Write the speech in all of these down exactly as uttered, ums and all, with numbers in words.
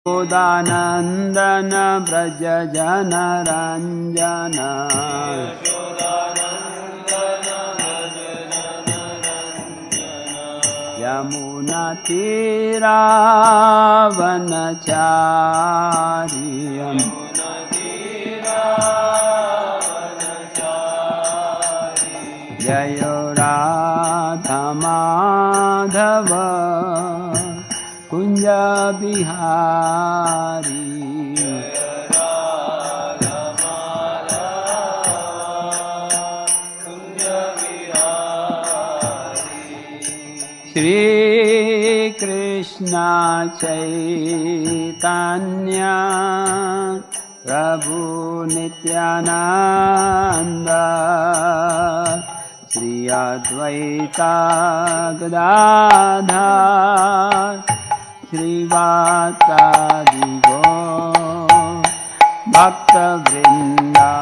यशोदानन्दन व्रज जनरञ्जन यमुनातीरावनचार्यम् जयो राधा माधव कुंज बिहारी श्री कृष्ण चैतन्य प्रभु नित्यानंद श्री अद्वैता गदाधर श्रीवासादि गौर भक्त वृंदा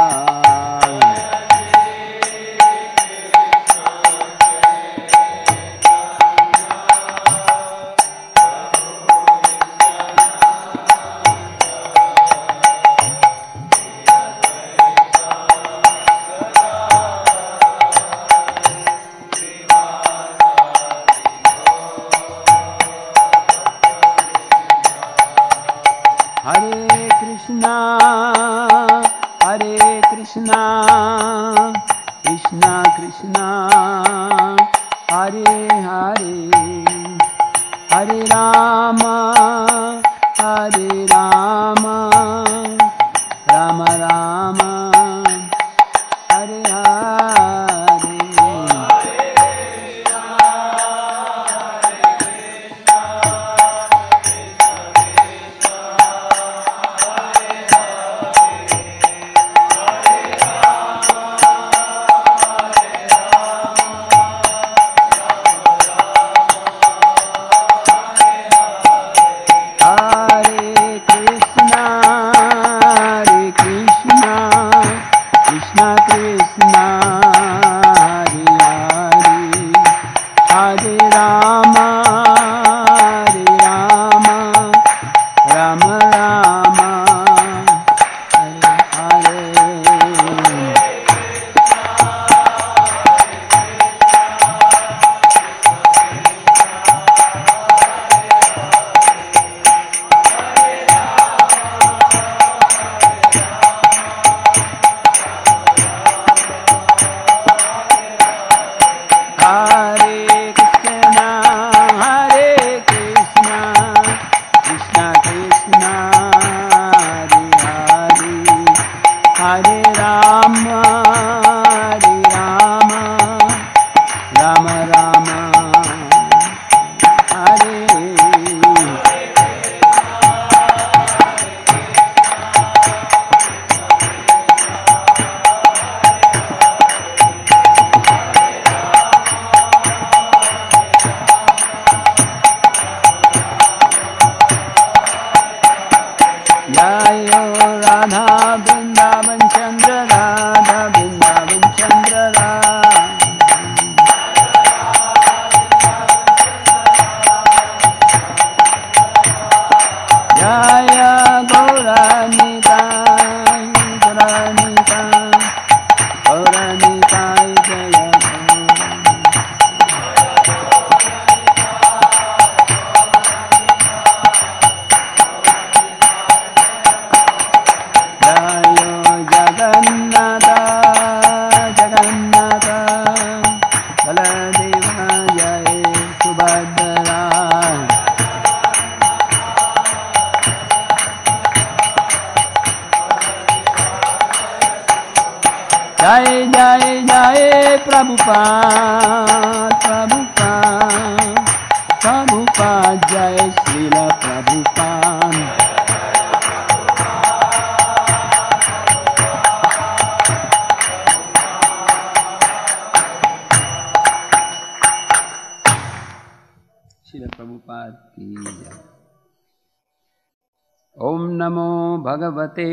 भगवते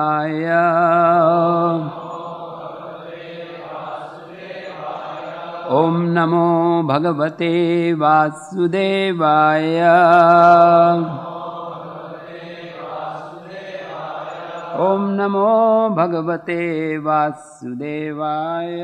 वासुदेवाय ओम नमो भगवते वासुदेवाय। ओम नमो भगवते वासुदेवाय।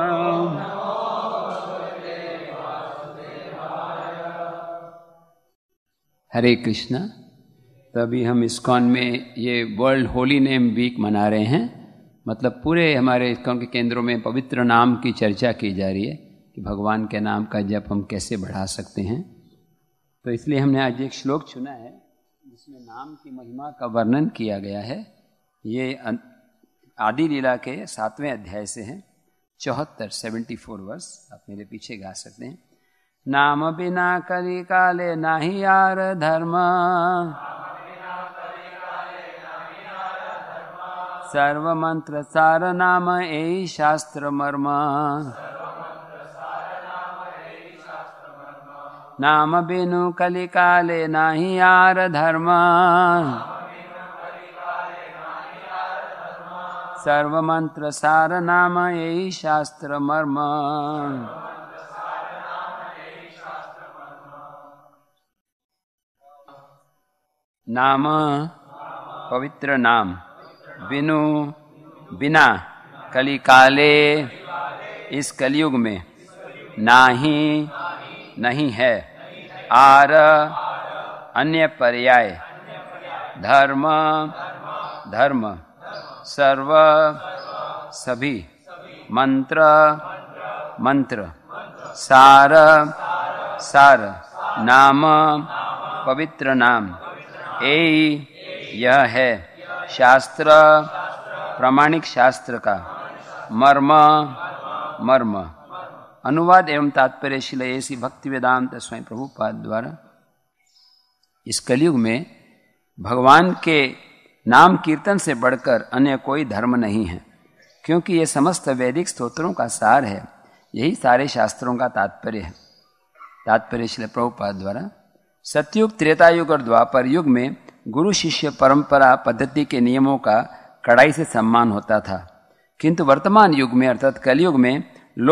हरे कृष्णा। तो अभी हम इस्कॉन में ये वर्ल्ड होली नेम वीक मना रहे हैं। मतलब पूरे हमारे इस्कॉन के केंद्रों में पवित्र नाम की चर्चा की जा रही है कि भगवान के नाम का जप हम कैसे बढ़ा सकते हैं। तो इसलिए हमने आज एक श्लोक चुना है जिसमें नाम की महिमा का वर्णन किया गया है। ये आदि लीला के सातवें अध्याय से है, चौहत्तर सेवेंटी फोर वर्स। आप मेरे पीछे गा सकते हैं। नाम बिना कलि काले नाही यार धर्म, सर्व मंत्र सार नाम एई शास्त्र मर्म। नाम बिनु कलि काले नाही यार धर्म, सर्व मंत्र सार नाम एई शास्त्र मर्म। नाम पवित्र नाम, बिनु बिना कलि काले इस कलयुग में, नाही नहीं है, आर अन्य पर्याय, धर्म धर्म, सर्व सभी, मंत्र मंत्र, सार सार, नाम पवित्र नाम, ए यह है, शास्त्र प्रामाणिक शास्त्र का, मर्म मर्म। अनुवाद एवं तात्पर्य श्रील ऐसी भक्ति वेदांत स्वयं प्रभुपाद द्वारा। इस कलयुग में भगवान के नाम कीर्तन से बढ़कर अन्य कोई धर्म नहीं है, क्योंकि ये समस्त वैदिक स्तोत्रों का सार है। यही सारे शास्त्रों का तात्पर्य है। तात्पर्य श्रील प्रभुपाद द्वारा। सतयुग, त्रेता युग और द्वापर युग में गुरु शिष्य परंपरा पद्धति के नियमों का कड़ाई से सम्मान होता था, किंतु वर्तमान युग में अर्थात कलयुग में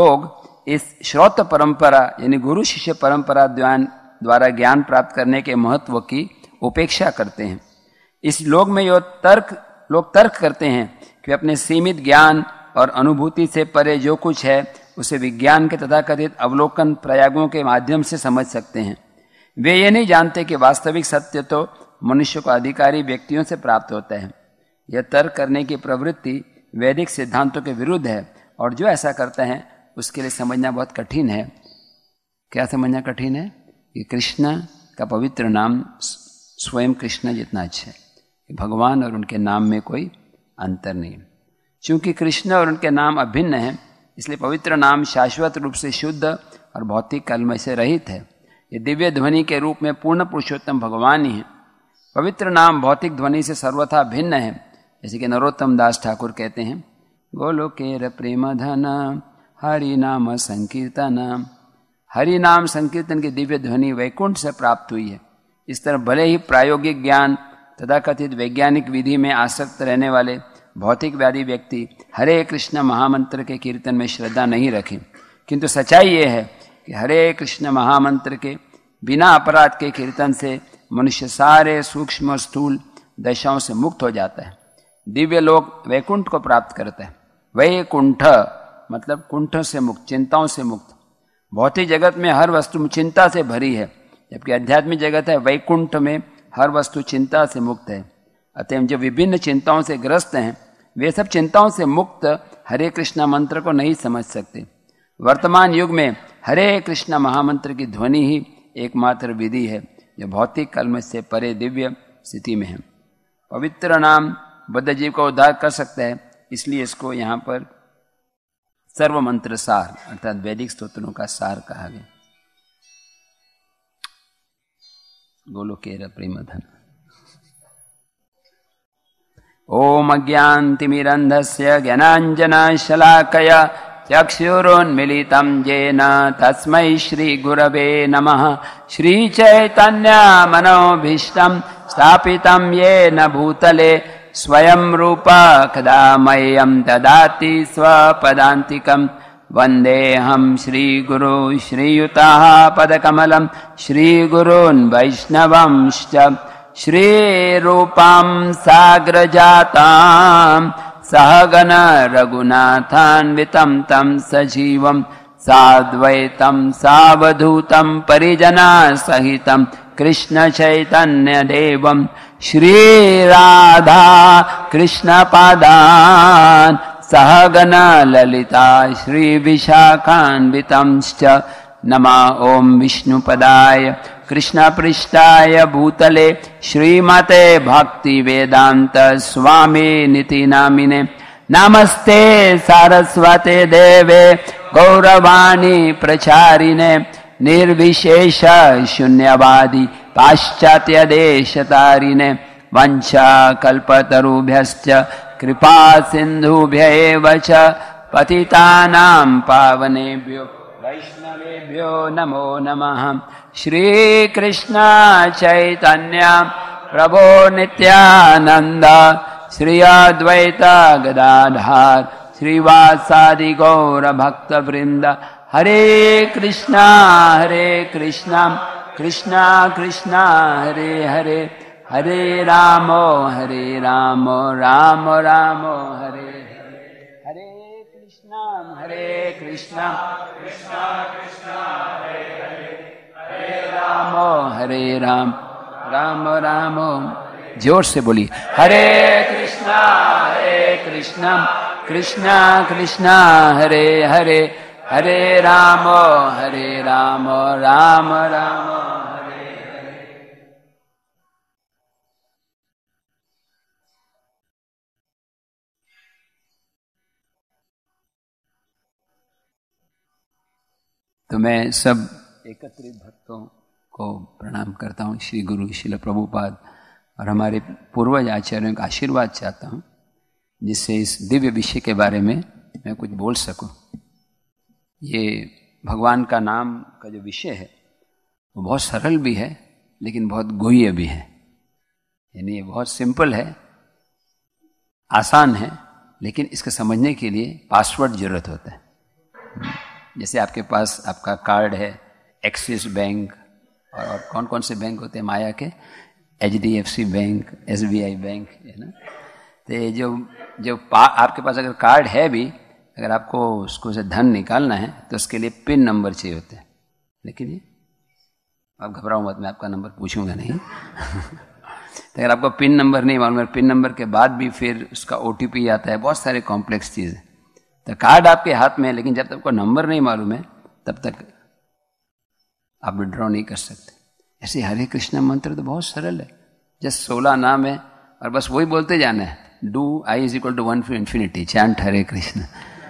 लोग इस श्रौत परंपरा यानी गुरु शिष्य परंपरा द्वारा ज्ञान प्राप्त करने के महत्व की उपेक्षा करते हैं। इस लोक में यो तर्क लोग तर्क करते हैं कि अपने सीमित ज्ञान और अनुभूति से परे जो कुछ है उसे विज्ञान के तथाकथित अवलोकन प्रयागों के माध्यम से समझ सकते हैं। वे ये नहीं जानते कि वास्तविक सत्य तो मनुष्य को अधिकारी व्यक्तियों से प्राप्त होता है। यह तर्क करने की प्रवृत्ति वैदिक सिद्धांतों के विरुद्ध है, और जो ऐसा करता है उसके लिए समझना बहुत कठिन है। क्या समझना कठिन है? कि कृष्ण का पवित्र नाम स्वयं कृष्ण जितना अच्छा है। भगवान और उनके नाम में कोई अंतर नहीं। चूंकि कृष्ण और उनके नाम अभिन्न हैं, इसलिए पवित्र नाम शाश्वत रूप से शुद्ध और भौतिक कलम से रहित है। ये दिव्य ध्वनि के रूप में पूर्ण पुरुषोत्तम भगवान ही है। पवित्र नाम भौतिक ध्वनि से सर्वथा भिन्न है। जैसे कि नरोत्तम दास ठाकुर कहते हैं, गोलोकेर प्रेम धन हरि नाम संकीर्तन। हरि नाम संकीर्तन की दिव्य ध्वनि वैकुंठ से प्राप्त हुई है। इस तरह भले ही प्रायोगिक ज्ञान तथा कथित वैज्ञानिक विधि में आसक्त रहने वाले भौतिकवादी व्यक्ति हरे कृष्ण महामंत्र के कीर्तन में श्रद्धा नहीं रखें, किंतु सच्चाई ये है कि हरे कृष्ण महामंत्र के बिना अपराध के कीर्तन से मनुष्य सारे सूक्ष्म और स्थूल दशाओं से मुक्त हो जाता है। दिव्य लोक वैकुंठ को प्राप्त करता है। वैकुंठ मतलब कुंठ से मुक्त, चिंताओं से मुक्त। भौतिक जगत में हर वस्तु चिंता से भरी है, जबकि आध्यात्मिक जगत है वैकुंठ में हर वस्तु चिंता से मुक्त है। अतः जो विभिन्न चिंताओं से ग्रस्त हैं, वे सब चिंताओं से मुक्त हरे कृष्ण मंत्र को नहीं समझ सकते। वर्तमान युग में हरे कृष्ण महामंत्र की ध्वनि ही एकमात्र विधि है जो भौतिक कलम से परे दिव्य स्थिति में है। पवित्र नाम बद्ध जीव का उद्धार कर सकता है, इसलिए इसको यहाँ पर सर्व मंत्र सार अर्थात वैदिक स्तोत्रों का सार कहा गया। गोलोकेर प्रेमधन। ओम अज्ञानतिमिरन्धस्य ज्ञानाञ्जनशलाकया चक्षुरुन्मीलितं येन तस्मै श्रीगुरवे नमः। श्रीचैतन्यमनोभीष्टं स्थापितं येन भूतले स्वयं रूप कदा मह्यं ददाति स्वपदान्तिकं। वन्देऽहं श्रीगुरो श्रीयुताः पदकमलं श्रीगुरून् वैष्णवंश्च श्रीरूपां साग्रजातां सहगण रघुनाथान्वितं तं सजीवं साद्वैतं सावधूतं परिजनसहितं कृष्णचैतन्यदेवं श्रीराधा कृष्णपादान् सहगण ललिता श्रीविशाखान्वितंश्च नमः ॐ विष्णुपदाय कृष्णपृष्ठाय भूतले श्रीमते भक्तिवेदान्त स्वामिनिति नामिने नमस्ते सारस्वते देवे गौरवाणी प्रचारिणे निर्विशेष शून्यवादी पाश्चात्य देशतारिणे वंशा कल्पतरुभ्यश्च कृपा सिन्धुभ्यैव च पतितानां पावनेभ्यो वैष्णवेभ्यो नमो नमः। श्री कृष्ण चैतन्य प्रभो नित्यानंद श्री अद्वैत गदाधर श्रीवासादि गौर भक्त वृंद हरे कृष्णा हरे कृष्णा कृष्णा कृष्णा हरे हरे हरे राम हरे राम राम राम हरे हरे कृष्णा हरे कृष्णा कृष्णा कृष्णा हरे हरे हरे राम हरे राम राम राम। जोर से बोली हरे कृष्णा हरे कृष्णा कृष्णा कृष्णा हरे हरे हरे राम हरे राम राम राम हरे हरे। तो मैं सब एकत्रित भक्तों को प्रणाम करता हूँ, श्री गुरु श्रील प्रभुपाद और हमारे पूर्वज आचार्यों का आशीर्वाद चाहता हूँ, जिससे इस दिव्य विषय के बारे में मैं कुछ बोल सकूं। ये भगवान का नाम का जो विषय है वो बहुत सरल भी है लेकिन बहुत गुह्य भी है। यानी ये बहुत सिंपल है, आसान है, लेकिन इसको समझने के लिए पासवर्ड जरूरत होता है। जैसे आपके पास आपका कार्ड है एक्सिस बैंक और, और कौन कौन से बैंक होते हैं माया के, H D F C bank, S B I bank, है ना। तो जो जो आपके पास अगर कार्ड है भी, अगर आपको उसको से धन निकालना है तो उसके लिए पिन नंबर चाहिए होते हैं। लेकिन ये आप घबराओ मत, मैं आपका नंबर पूछूंगा नहीं। तो अगर आपको पिन नंबर नहीं मालूम है, पिन नंबर के बाद भी फिर उसका ओ टी पी आता है, बहुत सारे कॉम्प्लेक्स चीज़ है। तो कार्ड आपके हाथ में है लेकिन जब तक आपको नंबर नहीं मालूम है तब तक आप विड्रॉ नहीं कर सकते। ऐसे हरे कृष्ण मंत्र तो बहुत सरल है, जस्ट सोलह नाम है और बस वही बोलते जाना है। Do I is equal to one for infinity, chant Hare Krishna.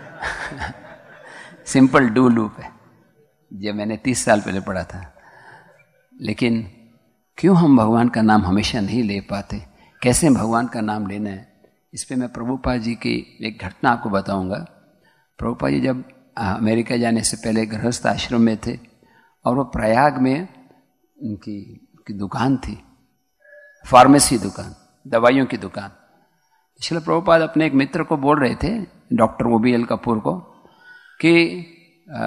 Simple do loop है, जो मैंने तीस साल पहले पढ़ा था। लेकिन क्यों हम भगवान का नाम हमेशा नहीं ले पाते, कैसे भगवान का नाम लेना है, इस पर मैं प्रभुपाद जी की एक घटना आपको बताऊंगा। प्रभुपाद जी जब अमेरिका जाने से पहले गृहस्थ आश्रम में थे और वो प्रयाग में उनकी, उनकी दुकान थी, फार्मेसी दुकान, दवाइयों की दुकान। इसलिए प्रभुपाद अपने एक मित्र को बोल रहे थे, डॉक्टर ओबीएल कपूर को, कि आ,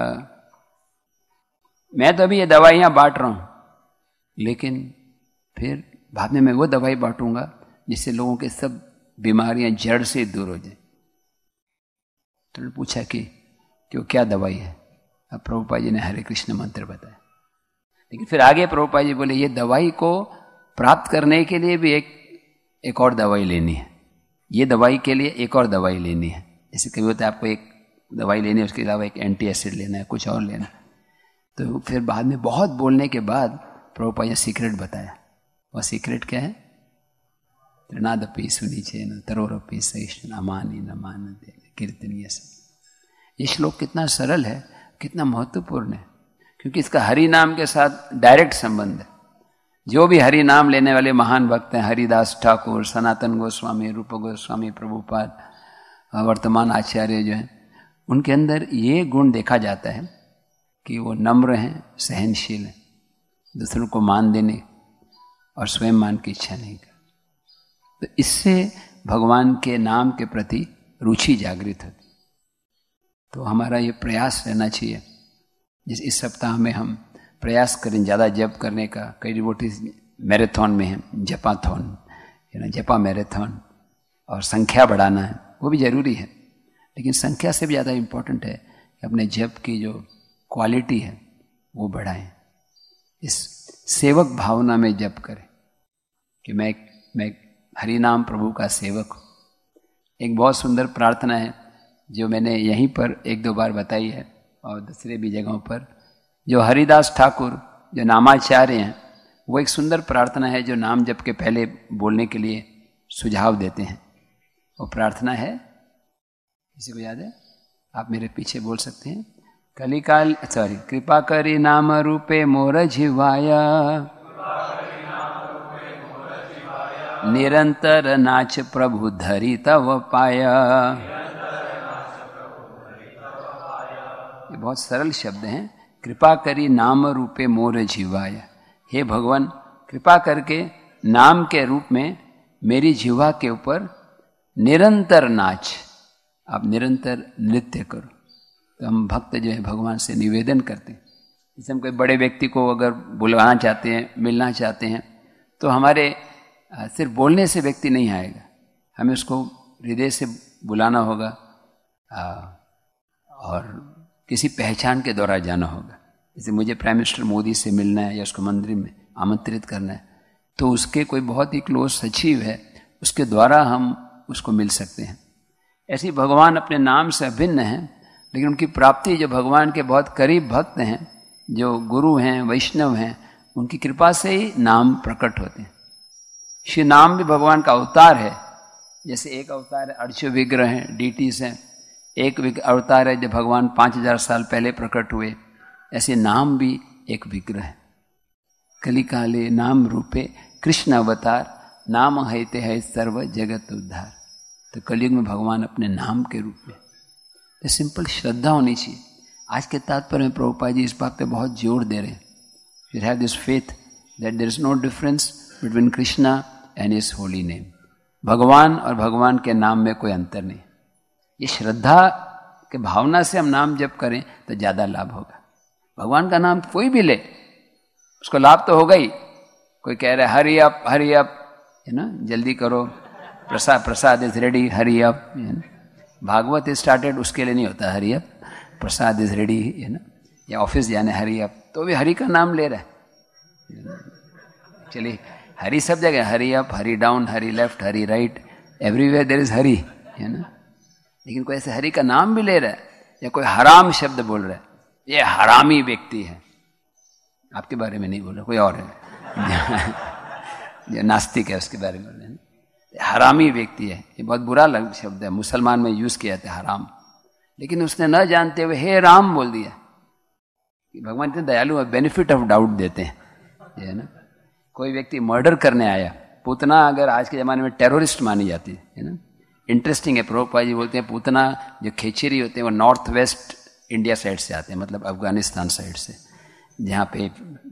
मैं तो अभी ये दवाइयाँ बांट रहा हूँ, लेकिन फिर बाद में मैं वो दवाई बांटूंगा जिससे लोगों के सब बीमारियां जड़ से दूर हो जाए। तो पूछा कि क्यों, क्या दवाई है? अब प्रभुपाद जी ने हरे कृष्ण मंत्र बताया। लेकिन फिर आगे प्रभुपाद जी बोले ये दवाई को प्राप्त करने के लिए भी एक एक और दवाई लेनी है, ये दवाई के लिए एक और दवाई लेनी है। जैसे कभी होता है आपको एक दवाई लेनी है, उसके अलावा एक एंटी एसिड लेना है, कुछ और लेना है। तो फिर बाद में बहुत बोलने के बाद प्रभुपाद जी सीक्रेट बताया। वह सीक्रेट क्या है? त्रिनादपि सुनिचेन तरोरपि सहिष्णु अमानि न मानते कीर्तनीय। ये श्लोक कितना सरल है, कितना महत्वपूर्ण है, क्योंकि इसका हरि नाम के साथ डायरेक्ट संबंध है। जो भी हरि नाम लेने वाले महान भक्त हैं, हरिदास ठाकुर, सनातन गोस्वामी, रूप गोस्वामी, प्रभुपाद, वर्तमान आचार्य जो हैं, उनके अंदर ये गुण देखा जाता है कि वो नम्र हैं, सहनशील हैं, दूसरों को मान देने और स्वयं मान की इच्छा नहीं कर। तो इससे भगवान के नाम के प्रति रुचि जागृत होती। तो हमारा ये प्रयास रहना चाहिए। जिस इस सप्ताह में हम प्रयास करें ज़्यादा जप करने का। कई डिवोटीज मैराथन में हैं, जपाथन, है ना, जपा मैराथन, और संख्या बढ़ाना है, वो भी जरूरी है, लेकिन संख्या से भी ज़्यादा इम्पोर्टेंट है कि अपने जप की जो क्वालिटी है वो बढ़ाएं। इस सेवक भावना में जप करें कि मैं मैं हरि नाम प्रभु का सेवक हूँ। एक बहुत सुंदर प्रार्थना है जो मैंने यहीं पर एक दो बार बताई है और दूसरे भी जगहों पर, जो हरिदास ठाकुर जो नामाचार्य हैं, वो एक सुंदर प्रार्थना है जो नाम जप के पहले बोलने के लिए सुझाव देते हैं। वो प्रार्थना है, किसी को याद है? आप मेरे पीछे बोल सकते हैं। कलिकाल सॉरी कृपा करी नाम रूपे मोर जिवाया, निरंतर नाच प्रभु धरी तव पाया। ये बहुत सरल शब्द हैं। कृपा करी नाम रूपे मोर जीवाया, हे भगवान कृपा करके नाम के रूप में मेरी जीवा के ऊपर निरंतर नाच, आप निरंतर नृत्य करो। तो हम भक्त जो है भगवान से निवेदन करते हैं। जैसे हम कोई बड़े व्यक्ति को अगर बुलवाना चाहते हैं, मिलना चाहते हैं, तो हमारे सिर्फ बोलने से व्यक्ति नहीं आएगा, हमें उसको हृदय से बुलाना होगा और किसी पहचान के द्वारा जाना होगा। जैसे मुझे प्राइम मिनिस्टर मोदी से मिलना है या उसको मंदिर में आमंत्रित करना है, तो उसके कोई बहुत ही क्लोज सचिव है, उसके द्वारा हम उसको मिल सकते हैं। ऐसे ही भगवान अपने नाम से अभिन्न हैं, लेकिन उनकी प्राप्ति जो भगवान के बहुत करीब भक्त हैं, जो गुरु हैं, वैष्णव हैं, उनकी कृपा से ही नाम प्रकट होते हैं। श्री नाम भी भगवान का अवतार है। जैसे एक अवतार है अर्च विग्रह हैं, डीटीज हैं, एक अवतार है जो भगवान पाँच हजार साल पहले प्रकट हुए, ऐसे नाम भी एक विग्रह है। कलिकाले नाम रूपे कृष्ण अवतार, नाम हैते है सर्व जगत उद्धार। तो कलयुग में भगवान अपने नाम के रूप में, तो सिंपल श्रद्धा होनी चाहिए। आज के तात्पर्य में प्रभुपाद जी इस बात पे बहुत जोर दे रहे हैं, you have this faith that there is no difference between Krishna and his holy name. भगवान और भगवान के नाम में कोई अंतर नहीं। ये श्रद्धा के भावना से हम नाम जप करें तो ज्यादा लाभ होगा। भगवान का नाम कोई भी ले, उसको लाभ तो होगा ही। कोई कह रहा है हरी अप हरी अप, है ना, जल्दी करो, prasad prasad is ready, hurry up. Bhagavat is started, उसके लिए नहीं होता hurry up, prasad is ready, है ना, या ऑफिस जाने हरी अप, तो भी हरी का नाम ले रहा है। चलिए हरी सब जगह, Hari up, Hari down, Hari left, Hari right, everywhere there is Hari, है ना। लेकिन कोई ऐसे हरि का नाम भी ले रहा है या कोई हराम शब्द बोल रहा है, ये हरामी व्यक्ति है। आपके बारे में नहीं बोल रहा, कोई और है जो नास्तिक है उसके बारे में बोल रहे हैं। हरामी व्यक्ति है, ये बहुत बुरा लग शब्द है, मुसलमान में यूज किया जाता है हराम। लेकिन उसने न जानते हुए हे राम बोल दिया। कि भगवान इतने दयालु है, बेनिफिट ऑफ डाउट देते हैं, है ना। कोई व्यक्ति मर्डर करने आया, पूतना अगर आज के जमाने में टेररिस्ट मानी जाती है ना। इंटरेस्टिंग है, प्रभुपाद जी बोलते हैं पूतना जो खेचेरी होते हैं वो नॉर्थ वेस्ट इंडिया साइड से आते हैं, मतलब अफगानिस्तान साइड से, जहाँ पे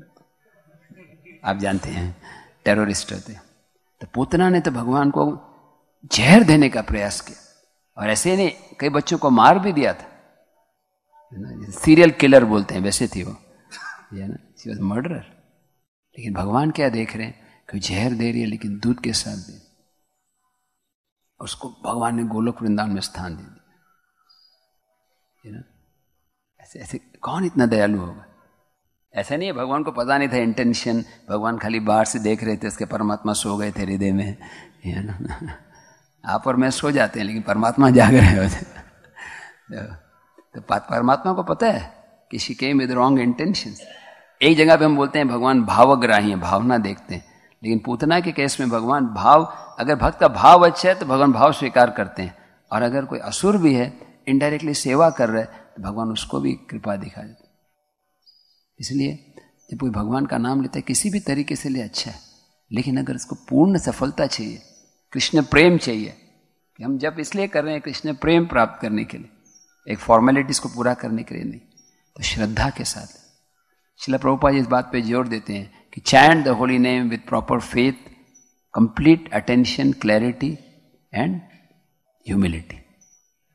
आप जानते हैं टेररिस्ट होते हैं। तो पूतना ने तो भगवान को जहर देने का प्रयास किया, और ऐसे ने कई बच्चों को मार भी दिया था। सीरियल किलर बोलते हैं वैसे थी वो, है ना, शी वाज मर्डरर। लेकिन भगवान क्या देख रहे हैं कि जहर दे रही है लेकिन दूध के साथ दे, उसको भगवान ने गोलोक वृंदावन में स्थान दे दिया, है ना। ऐसे ऐसे कौन इतना दयालु होगा? ऐसा नहीं है भगवान को पता नहीं था इंटेंशन, भगवान खाली बाहर से देख रहे थे, उसके परमात्मा सो गए थे हृदय में, है ना। आप और मैं सो जाते हैं लेकिन परमात्मा जाग रहे होते। तो परमात्मा को पता है कि she came with wrong intentions. एक जगह पे हम बोलते हैं भगवान भावग्राही है, भावना देखते हैं, लेकिन पूतना के केस में भगवान भाव, अगर भक्त का भाव अच्छा है तो भगवान भाव स्वीकार करते हैं, और अगर कोई असुर भी है इनडायरेक्टली सेवा कर रहा है तो भगवान उसको भी कृपा दिखा देते। इसलिए जब कोई भगवान का नाम लेता है किसी भी तरीके से ले अच्छा है, लेकिन अगर उसको पूर्ण सफलता चाहिए, कृष्ण प्रेम चाहिए, कि हम जब इसलिए कर रहे हैं कृष्ण प्रेम प्राप्त करने के लिए, एक फॉर्मेलिटीज को पूरा करने के लिए नहीं, तो श्रद्धा के साथ। श्रील प्रभुपाद जी इस बात पे जोर देते हैं कि chant the Holi name with proper faith, complete attention, clarity and humility.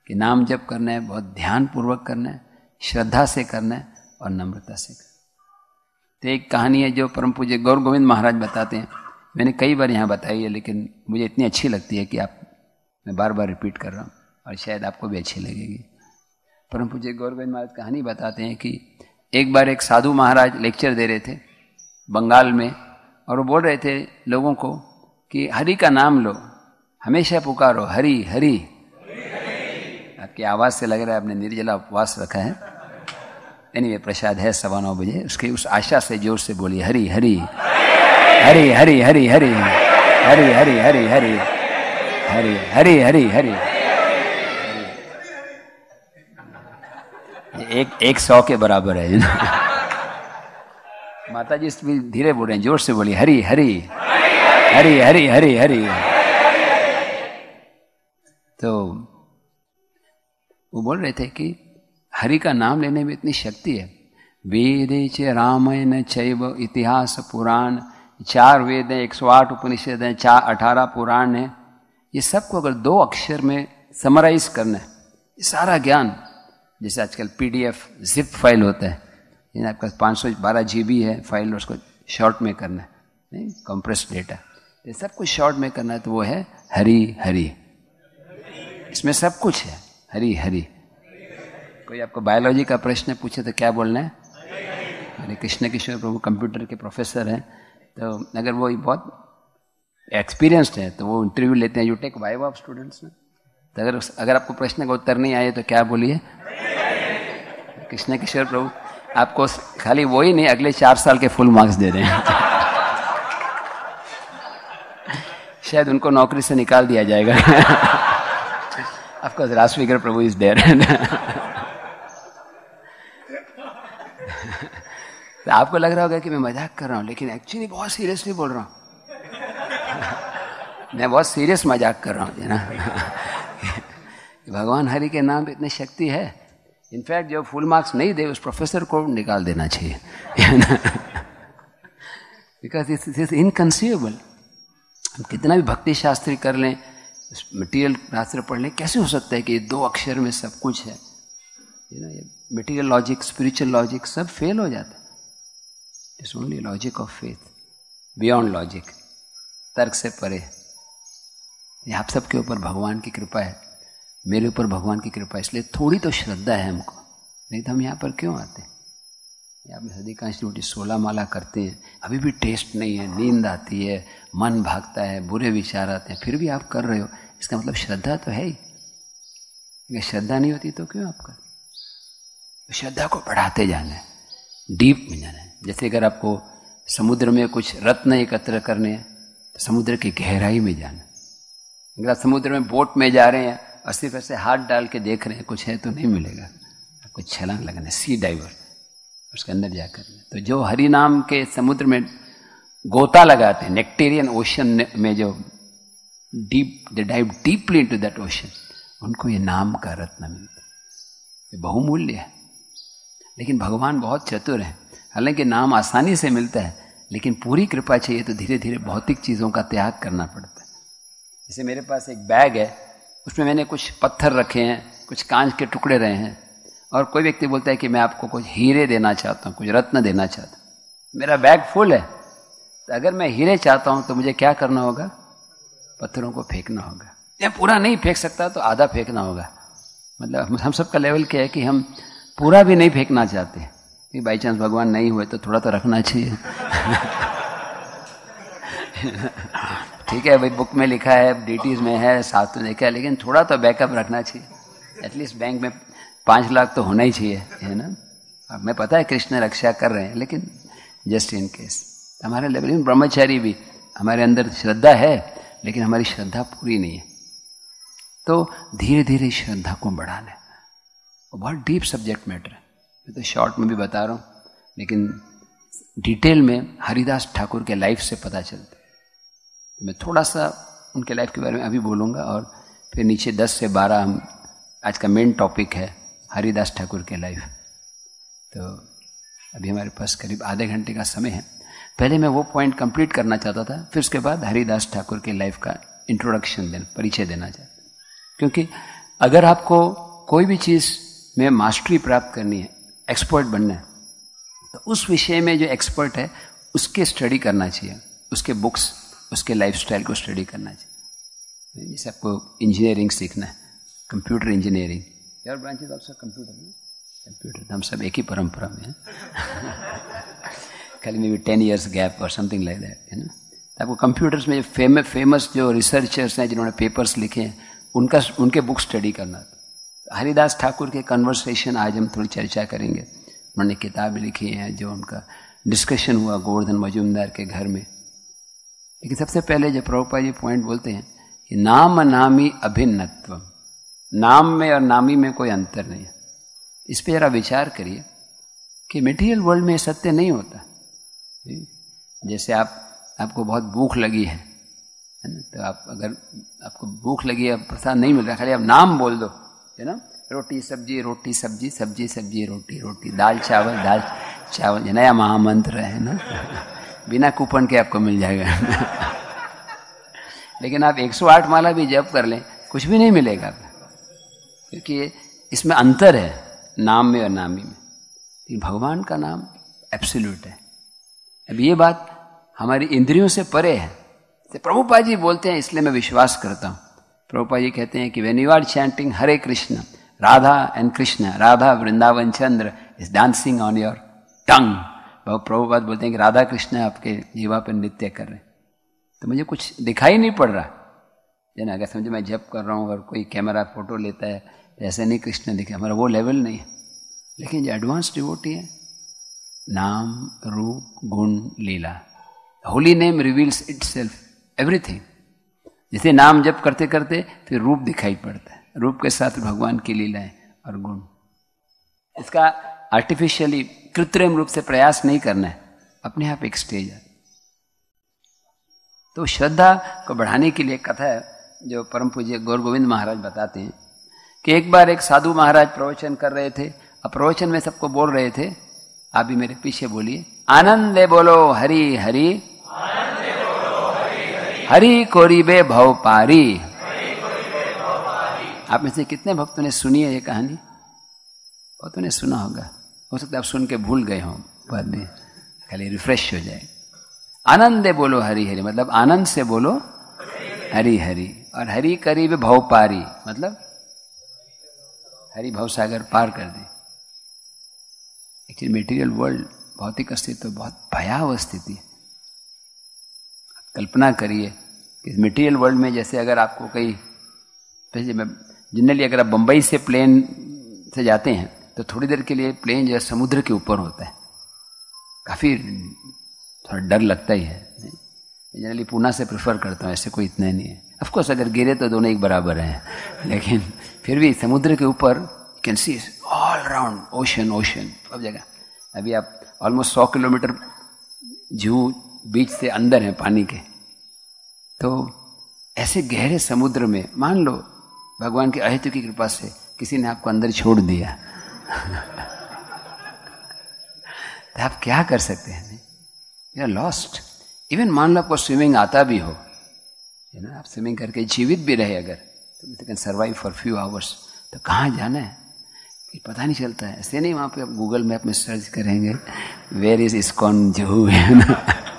कि नाम जप करना है, बहुत ध्यान पूर्वक करना है, श्रद्धा से करना है और नम्रता से करना है। तो एक कहानी है जो परम पूज्य गौर गोविंद महाराज बताते हैं, मैंने कई बार यहाँ बताई है लेकिन मुझे इतनी अच्छी लगती है कि आप मैं बार बार रिपीट कर रहा हूँ और शायद आपको भी अच्छी लगेगी। परम पूज्य गौर गोविंद महाराज कहानी बताते हैं कि एक बार एक साधु महाराज लेक्चर दे रहे थे बंगाल में, और वो बोल रहे थे लोगों को कि हरि का नाम लो, हमेशा पुकारो हरि हरि। आपकी आवाज से लग रहा है आपने निर्जला उपवास रखा है। एनीवे, प्रसाद है सवा नौ बजे, उसकी उस आशा से जोर से बोलिए हरि हरि हरि हरि हरि हरि हरि हरि हरि हरि हरि हरि हरि हरि। एक एक सौ के बराबर है। माता जी भी धीरे बोल रहे हैं, जोर से बोलिए हरि हरि हरि हरि हरि हरि। तो वो बोल रहे थे कि हरि का नाम लेने में इतनी शक्ति है। वेदे च रामायण चैव इतिहास पुराण, चार वेद हैं, एक सौ आठ उपनिषद हैं, चार अठारह पुराण हैं। ये सबको अगर दो अक्षर में समराइज करना है, ये सारा ज्ञान, जैसे आजकल पीडीएफ जिप फाइल होता है, आपका पाँच सौ बारह जी बी है फाइल, उसको शॉर्ट में करना है, नहीं कंप्रेस डेटा, ये सब कुछ शॉर्ट में करना है, तो वो है हरि हरि। इसमें सब कुछ है हरि हरि। कोई आपको बायोलॉजी का प्रश्न पूछे तो क्या बोलना है? हरे कृष्ण किशोर प्रभु कंप्यूटर के प्रोफेसर हैं, तो अगर वो बहुत एक्सपीरियंस्ड है तो वो इंटरव्यू लेते हैं, you take viva of students में, तो अगर अगर आपको प्रश्न का उत्तर नहीं आए तो क्या बोलिए? कृष्ण किशोर प्रभु आपको खाली वो ही नहीं, अगले चार साल के फुल मार्क्स दे रहे हैं। शायद उनको नौकरी से निकाल दिया जाएगा। ऑफकोर्स राजस्वीकर प्रभु इज देयर। तो आपको लग रहा होगा कि मैं मजाक कर रहा हूं, लेकिन एक्चुअली बहुत सीरियसली बोल रहा हूं। मैं बहुत सीरियस मजाक कर रहा हूं ना। भगवान हरि के नाम पे इतनी शक्ति है। इनफैक्ट जो फुल मार्क्स नहीं दे उस प्रोफेसर को निकाल देना चाहिए, बिकॉज दिस इज इनकंसीवेबल। हम कितना भी भक्ति शास्त्री कर लें, मटीरियल शास्त्र पढ़ लें, कैसे हो सकता है कि दो अक्षर में सब कुछ है? यू नो, ये मटीरियल लॉजिक, स्पिरिचुअल लॉजिक सब फेल हो जाता है। It's only logic of faith, beyond logic, तर्क से परे। आप सबके ऊपर भगवान की कृपा है, मेरे ऊपर भगवान की कृपा है, इसलिए थोड़ी तो श्रद्धा है हमको, नहीं तो हम यहाँ पर क्यों आते हैं? यहाँ पे अधिकांश रोटी सोलह माला करते हैं, अभी भी टेस्ट नहीं है, नींद आती है, मन भागता है, बुरे विचार आते हैं, फिर भी आप कर रहे हो, इसका मतलब श्रद्धा तो है ही। अगर श्रद्धा नहीं होती तो क्यों आप कर? तो श्रद्धा को बढ़ाते जाना है, डीप में जाना है। जैसे अगर आपको समुद्र में कुछ रत्न एकत्र करने हैं तो समुद्र की गहराई में जाना। अगर आप समुद्र में बोट में जा रहे हैं और सिर्फ ऐसे हाथ डाल के देख रहे हैं कुछ है तो नहीं मिलेगा, आपको छलांग लगाना है, सी डाइवर, उसके अंदर जाकर। तो जो हरि नाम के समुद्र में गोता लगाते हैं, नेक्टेरियन ओशन में जो deep, they dive deeply into that ocean, उनको ये नाम का रत्न मिलता है। ये बहुमूल्य है। लेकिन भगवान बहुत चतुर है, हालांकि नाम आसानी से मिलता है, लेकिन पूरी कृपा चाहिए तो धीरे धीरे भौतिक चीज़ों का त्याग करना पड़ता है। जैसे मेरे पास एक बैग है, उसमें मैंने कुछ पत्थर रखे हैं, कुछ कांच के टुकड़े रहे हैं, और कोई व्यक्ति बोलता है कि मैं आपको कुछ हीरे देना चाहता हूँ, कुछ रत्न देना चाहता हूँ। मेरा बैग फुल है, तो अगर मैं हीरे चाहता हूँ तो मुझे क्या करना होगा? पत्थरों को फेंकना होगा। या पूरा नहीं फेंक सकता तो आधा फेंकना होगा। मतलब हम सबका लेवल क्या है कि हम पूरा भी नहीं फेंकना चाहते कि बाई चांस भगवान नहीं हुए तो थोड़ा तो रखना चाहिए। ठीक है भाई, बुक में लिखा है, डीटीज में है, साथ में देखा है, लेकिन थोड़ा तो बैकअप रखना चाहिए। एटलीस्ट बैंक में पाँच लाख तो होना ही चाहिए, है ना। अब मैं पता है कृष्ण रक्षा कर रहे हैं, लेकिन जस्ट इन केस हमारे लेवल में ब्रह्मचारी भी, हमारे अंदर श्रद्धा है लेकिन हमारी श्रद्धा पूरी नहीं है। तो धीरे धीरे श्रद्धा को बढ़ाना है। वो बहुत डीप सब्जेक्ट मैटर है, मैं तो शॉर्ट में भी बता रहा हूँ, लेकिन डिटेल में हरिदास ठाकुर के लाइफ से पता चलता है। मैं थोड़ा सा उनके लाइफ के बारे में अभी बोलूँगा, और फिर नीचे दस से बारह हम, आज का मेन टॉपिक है हरिदास ठाकुर के लाइफ। तो अभी हमारे पास करीब आधे घंटे का समय है। पहले मैं वो पॉइंट कंप्लीट करना चाहता था, फिर उसके बाद हरिदास ठाकुर के लाइफ का इंट्रोडक्शन देना, परिचय देना चाहता, क्योंकि अगर आपको कोई भी चीज में मास्टरी प्राप्त करनी है, एक्सपर्ट बनना है, तो उस विषय में जो एक्सपर्ट है उसके स्टडी करना चाहिए, उसके बुक्स, उसके लाइफस्टाइल को स्टडी करना चाहिए। जैसे आपको इंजीनियरिंग सीखना है, computer engineering, your branch is also computer, computer, हम सब एक ही परंपरा में हैं। खाली maybe ten years gap और समथिंग लाइक दैट, है ना। आपको कंप्यूटर्स में फेम, फेमस जो रिसर्चर्स हैं जिन्होंने पेपर्स लिखे हैं, उनका उनके बुक स्टडी करना। हरिदास ठाकुर के कन्वर्सेशन आज हम थोड़ी चर्चा करेंगे। उन्होंने किताब लिखी है, जो उनका डिस्कशन हुआ गोवर्धन मजूमदार के घर में। लेकिन सबसे पहले जो प्रभुपाद जी पॉइंट बोलते हैं कि नाम नामी अभिन्नत्व, नाम में और नामी में कोई अंतर नहीं है। इस पर जरा विचार करिए कि मटेरियल वर्ल्ड में सत्य नहीं होता। जैसे आप आपको बहुत भूख लगी है, है ना, तो आप अगर आपको भूख लगी है, प्रसाद नहीं मिल रहा, खाली आप नाम बोल दो, है ना, रोटी सब्जी रोटी सब्जी सब्जी सब्जी रोटी रोटी, दाल चावल दाल चावल, नया महामंत्र है ना, बिना कूपन के आपको मिल जाएगा। लेकिन आप एक सौ आठ माला भी जप कर लें, कुछ भी नहीं मिलेगा, क्योंकि इसमें अंतर है नाम में और नामी में। लेकिन भगवान का नाम एब्सोल्यूट है। अब ये बात हमारी इंद्रियों से परे है। तो प्रभुपाद जी बोलते हैं, इसलिए मैं विश्वास करता हूँ। प्रभुपाद जी कहते हैं कि when you are chanting Hare Krishna, Radha and Krishna, Radha Vrindavan Chandra is dancing on your tongue. Prabhupada बोलते हैं कि राधा कृष्ण आपके जीवा पर नृत्य कर रहे हैं। तो मुझे कुछ दिखाई नहीं पड़ रहा है ना, अगर समझो मैं जप कर रहा हूँ और कोई कैमरा फोटो लेता है, ऐसे नहीं कृष्ण दिखे, हमारा वो लेवल नहीं है। लेकिन जो एडवांस डिवोटी है, नाम रूप गुण लीला, holy name reveals itself everything. जैसे नाम जप करते करते फिर रूप दिखाई पड़ता है, रूप के साथ भगवान की लीलाएं और गुण। इसका आर्टिफिशियली कृत्रिम रूप से प्रयास नहीं करना है, अपने आप एक स्टेज है। तो श्रद्धा को बढ़ाने के लिए कथा है जो परम पूज्य गौर गोविंद महाराज बताते हैं कि एक बार एक साधु महाराज प्रवचन कर रहे थे। अब प्रवचन में सबको बोल रहे थे, आप भी मेरे पीछे बोलिए, आनंदे बोलो हरि हरि, हरि कोरिबे भव पारी। आप में से कितने भक्तों ने सुनी है ये कहानी? बहुतों ने सुना होगा, हो सकता है आप सुन के भूल गए हों, बाद में खाली रिफ्रेश हो जाए। आनंदे बोलो हरि हरि मतलब आनंद से बोलो हरि हरि, और हरि करीब भव पारी मतलब हरि भव सागर पार कर दे। एक्चुअली मटेरियल वर्ल्ड, भौतिक अस्तित्व बहुत भयावह स्थिति है। कल्पना करिए कि मटेरियल वर्ल्ड में जैसे अगर आपको कहीं, जनरली अगर आप बंबई से प्लेन से जाते हैं तो थोड़ी देर के लिए प्लेन जो है समुद्र के ऊपर होता है, काफ़ी थोड़ा डर लगता ही है। जनरली पूना से प्रेफर करता हूँ, ऐसे कोई इतना नहीं है। ऑफकोर्स अगर गिरे तो दोनों एक बराबर हैं, लेकिन फिर भी समुद्र के ऊपर can see all around ocean ocean सब जगह। अभी आप ऑलमोस्ट सौ किलोमीटर जू बीच से अंदर है पानी के, तो ऐसे गहरे समुद्र में मान लो भगवान की अहेतु की कृपा से किसी ने आपको अंदर छोड़ दिया तो आप क्या कर सकते हैं? You are lost. इवन मान लो आपको स्विमिंग आता भी हो, है ना, आप स्विमिंग करके जीवित भी रहे अगर, तो you can survive for few hours, तो कहाँ जाना है कि पता नहीं चलता है। ऐसे नहीं वहाँ पे आप गूगल मैप में सर्च करेंगे वेयर इज इस्कॉन जू, है ना,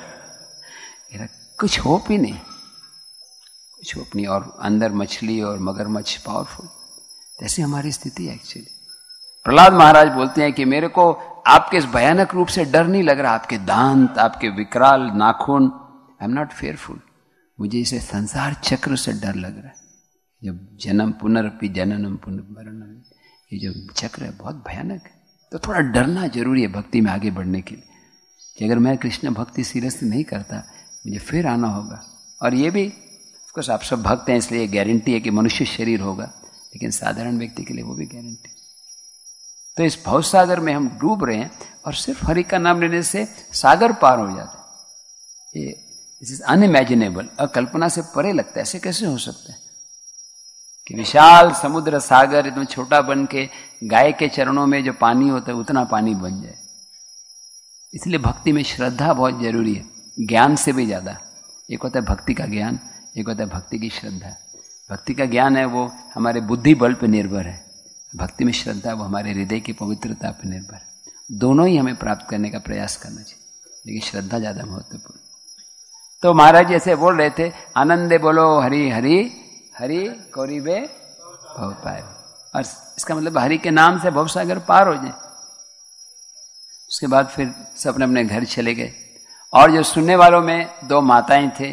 कुछ होप ही नहीं, कुछ होप नहीं। और अंदर मछली और मगरमच्छ पावरफुल, ऐसी हमारी स्थिति है एक्चुअली। प्रहलाद महाराज बोलते हैं कि मेरे को आपके इस भयानक रूप से डर नहीं लग रहा, आपके दांत, आपके विकराल नाखून, आई एम नॉट फेयरफुल, मुझे इसे संसार चक्र से डर लग रहा है। जब जन्म पुनरपि जननम पुनर्मरणम, ये जो चक्र है बहुत भयानक है। तो थोड़ा डरना जरूरी है भक्ति में आगे बढ़ने के लिए, कि अगर मैं कृष्ण भक्ति सीरियस नहीं करता मुझे फिर आना होगा। और ये भी ऑफकोर्स आप सब भक्त हैं इसलिए गारंटी है कि मनुष्य शरीर होगा, लेकिन साधारण व्यक्ति के लिए वो भी गारंटी। तो इस भव सागर में हम डूब रहे हैं और सिर्फ हरि का नाम लेने से सागर पार हो जाता है। ये दिस इज अनइमेजिनेबल, अकल्पना से परे लगता है। ऐसे कैसे हो सकता है कि विशाल समुद्र सागर एकदम छोटा बन के गाय के चरणों में जो पानी होता है उतना पानी बन जाए। इसलिए भक्ति में श्रद्धा बहुत जरूरी है, ज्ञान से भी ज्यादा। एक होता है भक्ति का ज्ञान, एक होता है भक्ति की श्रद्धा। भक्ति का ज्ञान है वो हमारे बुद्धि बल पे निर्भर है, भक्ति में श्रद्धा वो हमारे हृदय की पवित्रता पर निर्भर है। दोनों ही हमें प्राप्त करने का प्रयास करना चाहिए, लेकिन श्रद्धा ज्यादा महत्वपूर्ण। तो महाराज जैसे बोल रहे थे, आनंदे बोलो हरि हरि हरि कौरीबे भव पाए, और इसका मतलब हरि के नाम से भवसागर पार हो जाए। उसके बाद फिर सब अपने अपने घर चले गए। और जो सुनने वालों में दो माताएं थे,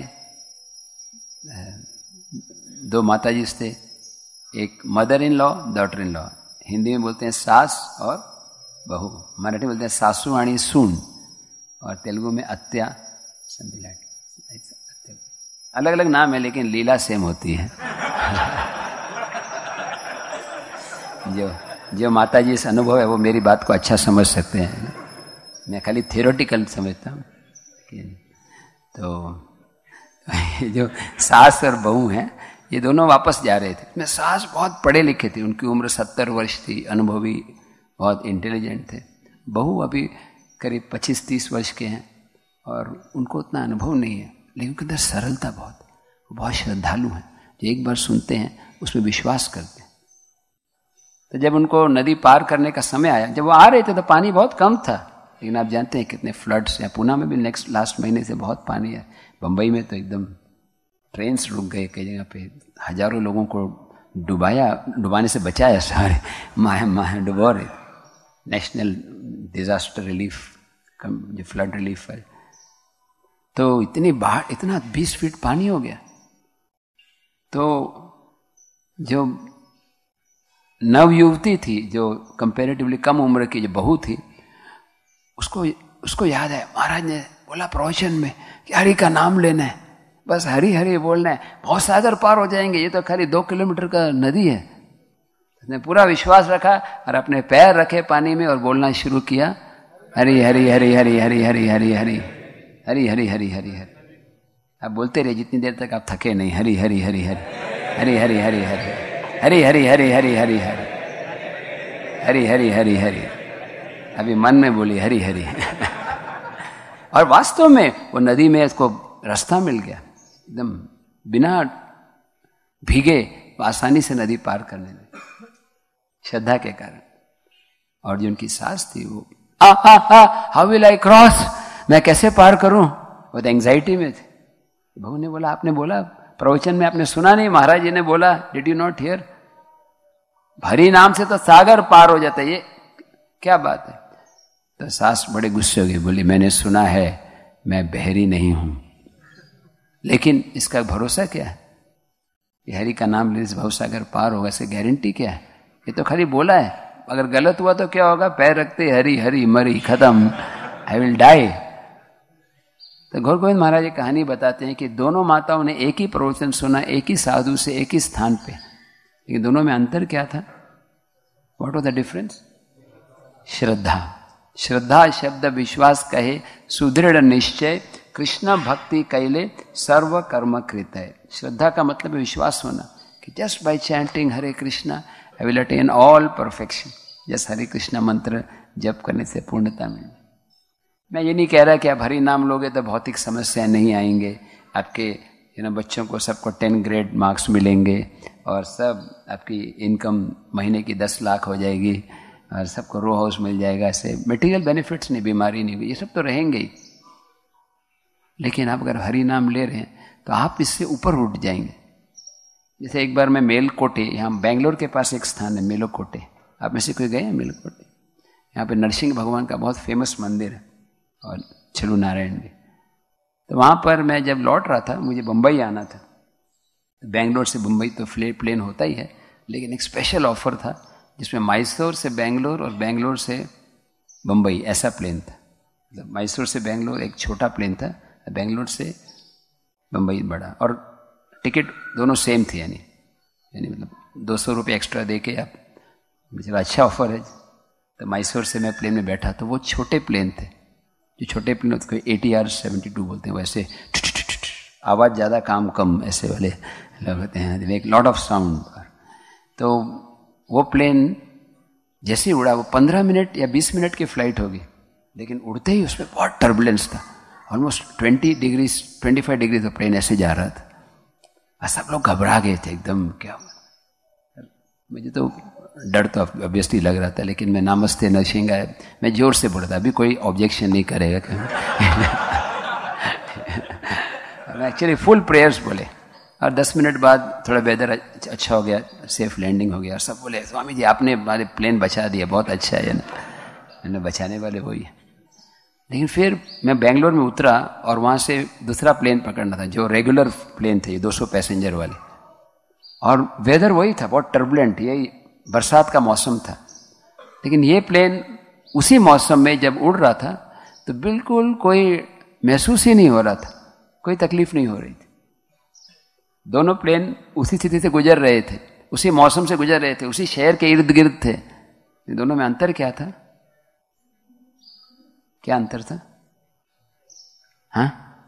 दो माता जी थे, एक mother in law, daughter in law. Hindi में बोलते हैं सास और बहू, मराठी में बोलते हैं सासू आणि सून, और तेलुगु में अत्या, अलग अलग नाम है लेकिन लीला सेम होती है। जो जो माता जी से अनुभव है वो मेरी बात को अच्छा समझ सकते हैं, मैं खाली थियोरेटिकल समझता हूँ। तो जो सास और बहू हैं ये दोनों वापस जा रहे थे। मैं सास बहुत पढ़े लिखे थे, उनकी उम्र सत्तर वर्ष थी, अनुभवी, बहुत इंटेलिजेंट थे। बहू अभी करीब पच्चीस तीस वर्ष के हैं और उनको उतना अनुभव नहीं है, लेकिन उनके अंदर सरलता बहुत, बहुत श्रद्धालु हैं। जो एक बार सुनते हैं उसमें विश्वास करते हैं। तो जब उनको नदी पार करने का समय आया, जब वो आ रहे थे तो पानी बहुत कम था, लेकिन आप जानते हैं कितने फ्लड्स हैं। पूना में भी नेक्स्ट लास्ट महीने से बहुत पानी है, बम्बई में तो एकदम ट्रेन्स रुक गए, कई जगह पे हजारों लोगों को डुबाया, डुबाने से बचाया सारे, माह माह डुबो रहे। नेशनल डिजास्टर रिलीफ, जो फ्लड रिलीफ है, तो इतनी बाढ़, इतना बीस फीट पानी हो गया। तो जो नव युवती थी, जो कंपैरेटिवली कम उम्र की जो बहू थी, उसको उसको याद है महाराज ने बोला प्रवचन में कि हरि का नाम लेना है, बस हरि हरि बोलना है, बहुत सागर पार हो जाएंगे, ये तो खाली दो किलोमीटर का नदी है। उसने पूरा विश्वास रखा और अपने पैर रखे पानी में और बोलना शुरू किया, हरि हरि हरि हरि हरि हरि हरि हरि हरि हरि हरि हरि हरि। आप बोलते रहे जितनी देर तक आप थके नहीं, हरि हरि हरि हरि हरि हरि हरि हरि हरि हरि हरि हरि हरि हरि हरि हरि हरि हरि। अभी मन में बोली हरि हरि। और वास्तव में वो नदी में इसको रास्ता मिल गया, एकदम बिना भीगे आसानी से नदी पार करने लगे, श्रद्धा के कारण। और जो उनकी सास थी वो आ आ आ हाउ विल आई क्रॉस, मैं कैसे पार करूं, वो तो एंजाइटी में थे। बहू ने बोला, आपने बोला प्रवचन में, आपने सुना नहीं महाराज जी ने बोला, डिड यू नॉट हियर, हरि नाम से तो सागर पार हो जाता है, ये क्या बात है। तो सास बड़े गुस्से हो गई, बोली मैंने सुना है, मैं बहरी नहीं हूं, लेकिन इसका भरोसा क्या है, ये हरि का नाम लेने से भवसागर पार होगा, इससे गारंटी क्या है। ये तो खाली बोला है, अगर गलत हुआ तो क्या होगा, पैर रखते हरि हरि मरी खत्म, आई विल डाई। तो घोर गोविंद महाराज एक कहानी बताते हैं कि दोनों माताओं ने एक ही प्रवचन सुना, एक ही साधु से, एक ही स्थान पे, लेकिन दोनों में अंतर क्या था, व्हाट वाज द डिफरेंस, श्रद्धा। श्रद्धा शब्द विश्वास कहे, सुदृढ़ निश्चय, कृष्ण भक्ति कैले, सर्व कर्म कृत है। श्रद्धा का मतलब है विश्वास होना कि just by chanting Hare Krishna I will attain all perfection. Just Hare Krishna मंत्र जप करने से पूर्णता मिले। मैं ये नहीं कह रहा कि आप हरि नाम लोगे तो भौतिक समस्याएं नहीं आएंगे, आपके यू नो बच्चों को सबको टेन ग्रेड मार्क्स मिलेंगे और सब आपकी इनकम महीने की दस लाख हो जाएगी और सबको रो हाउस मिल जाएगा, ऐसे मटेरियल बेनिफिट्स नहीं, बीमारी नहीं, ये सब तो रहेंगे ही। लेकिन आप अगर हरि नाम ले रहे हैं तो आप इससे ऊपर उठ जाएंगे। जैसे एक बार मैं मेलकोटे, यहाँ बेंगलोर के पास एक स्थान है मेलकोटे, आप में से कोई गए हैं मेलकोटे? यहाँ पे नरसिंह भगवान का बहुत फेमस मंदिर है और छलू नारायण भी। तो वहाँ पर मैं जब लौट रहा था, मुझे बम्बई आना था, बेंगलोर से बम्बई तो प्लेन होता ही है, लेकिन एक स्पेशल ऑफर था जिसमें मैसूर से बेंगलोर और बेंगलोर से बम्बई ऐसा प्लेन था। मतलब मैसूर से बेंगलोर एक छोटा प्लेन था, बेंगलोर से बम्बई बड़ा, और टिकट दोनों सेम थी, यानी यानी मतलब दो सौ रुपये एक्स्ट्रा दे के आप, मुझे अच्छा ऑफर है। तो मैसूर से मैं प्लेन में बैठा, तो वो छोटे प्लेन थे, जो छोटे प्लेन उसको A T R seventy two बोलते हैं, वैसे आवाज़ ज़्यादा काम कम ऐसे वाले लोग होते हैं, एक लॉट ऑफ साउंड। तो वो प्लेन जैसे ही उड़ा, वो पंद्रह मिनट या बीस मिनट की फ्लाइट होगी, लेकिन उड़ते ही उसमें बहुत टर्बुलेंस था, almost twenty degree twenty five degree तो प्लेन ऐसे जा रहा था। और सब लोग घबरा गए थे एकदम, क्या मुझे तो डर तो ऑब्वियसली लग रहा था, लेकिन मैं नमस्ते नरसिंहाय मैं जोर से बोला था, अभी कोई ऑब्जेक्शन नहीं करेगा। मैं एक्चुअली फुल प्रेयर्स बोले, और दस मिनट बाद थोड़ा वेदर अच्छा हो गया, सेफ लैंडिंग हो गया, और सब बोले स्वामी जी आपने हमारे प्लेन बचा दिया, बहुत अच्छा है ना, मैंने बचाने वाले वही है। लेकिन फिर मैं बेंगलोर में उतरा और वहाँ से दूसरा प्लेन पकड़ना था, जो रेगुलर प्लेन थे दो सौ पैसेंजर वाले, और वेदर वही था, बहुत टर्बुलेंट, यही बरसात का मौसम था। लेकिन ये प्लेन उसी मौसम में जब उड़ रहा था तो बिल्कुल कोई महसूस ही नहीं हो रहा था, कोई तकलीफ नहीं हो रही थी। दोनों प्लेन उसी स्थिति से गुजर रहे थे, उसी मौसम से गुजर रहे थे, उसी शहर के इर्द गिर्द थे। दोनों में अंतर क्या था? क्या अंतर था? हाँ,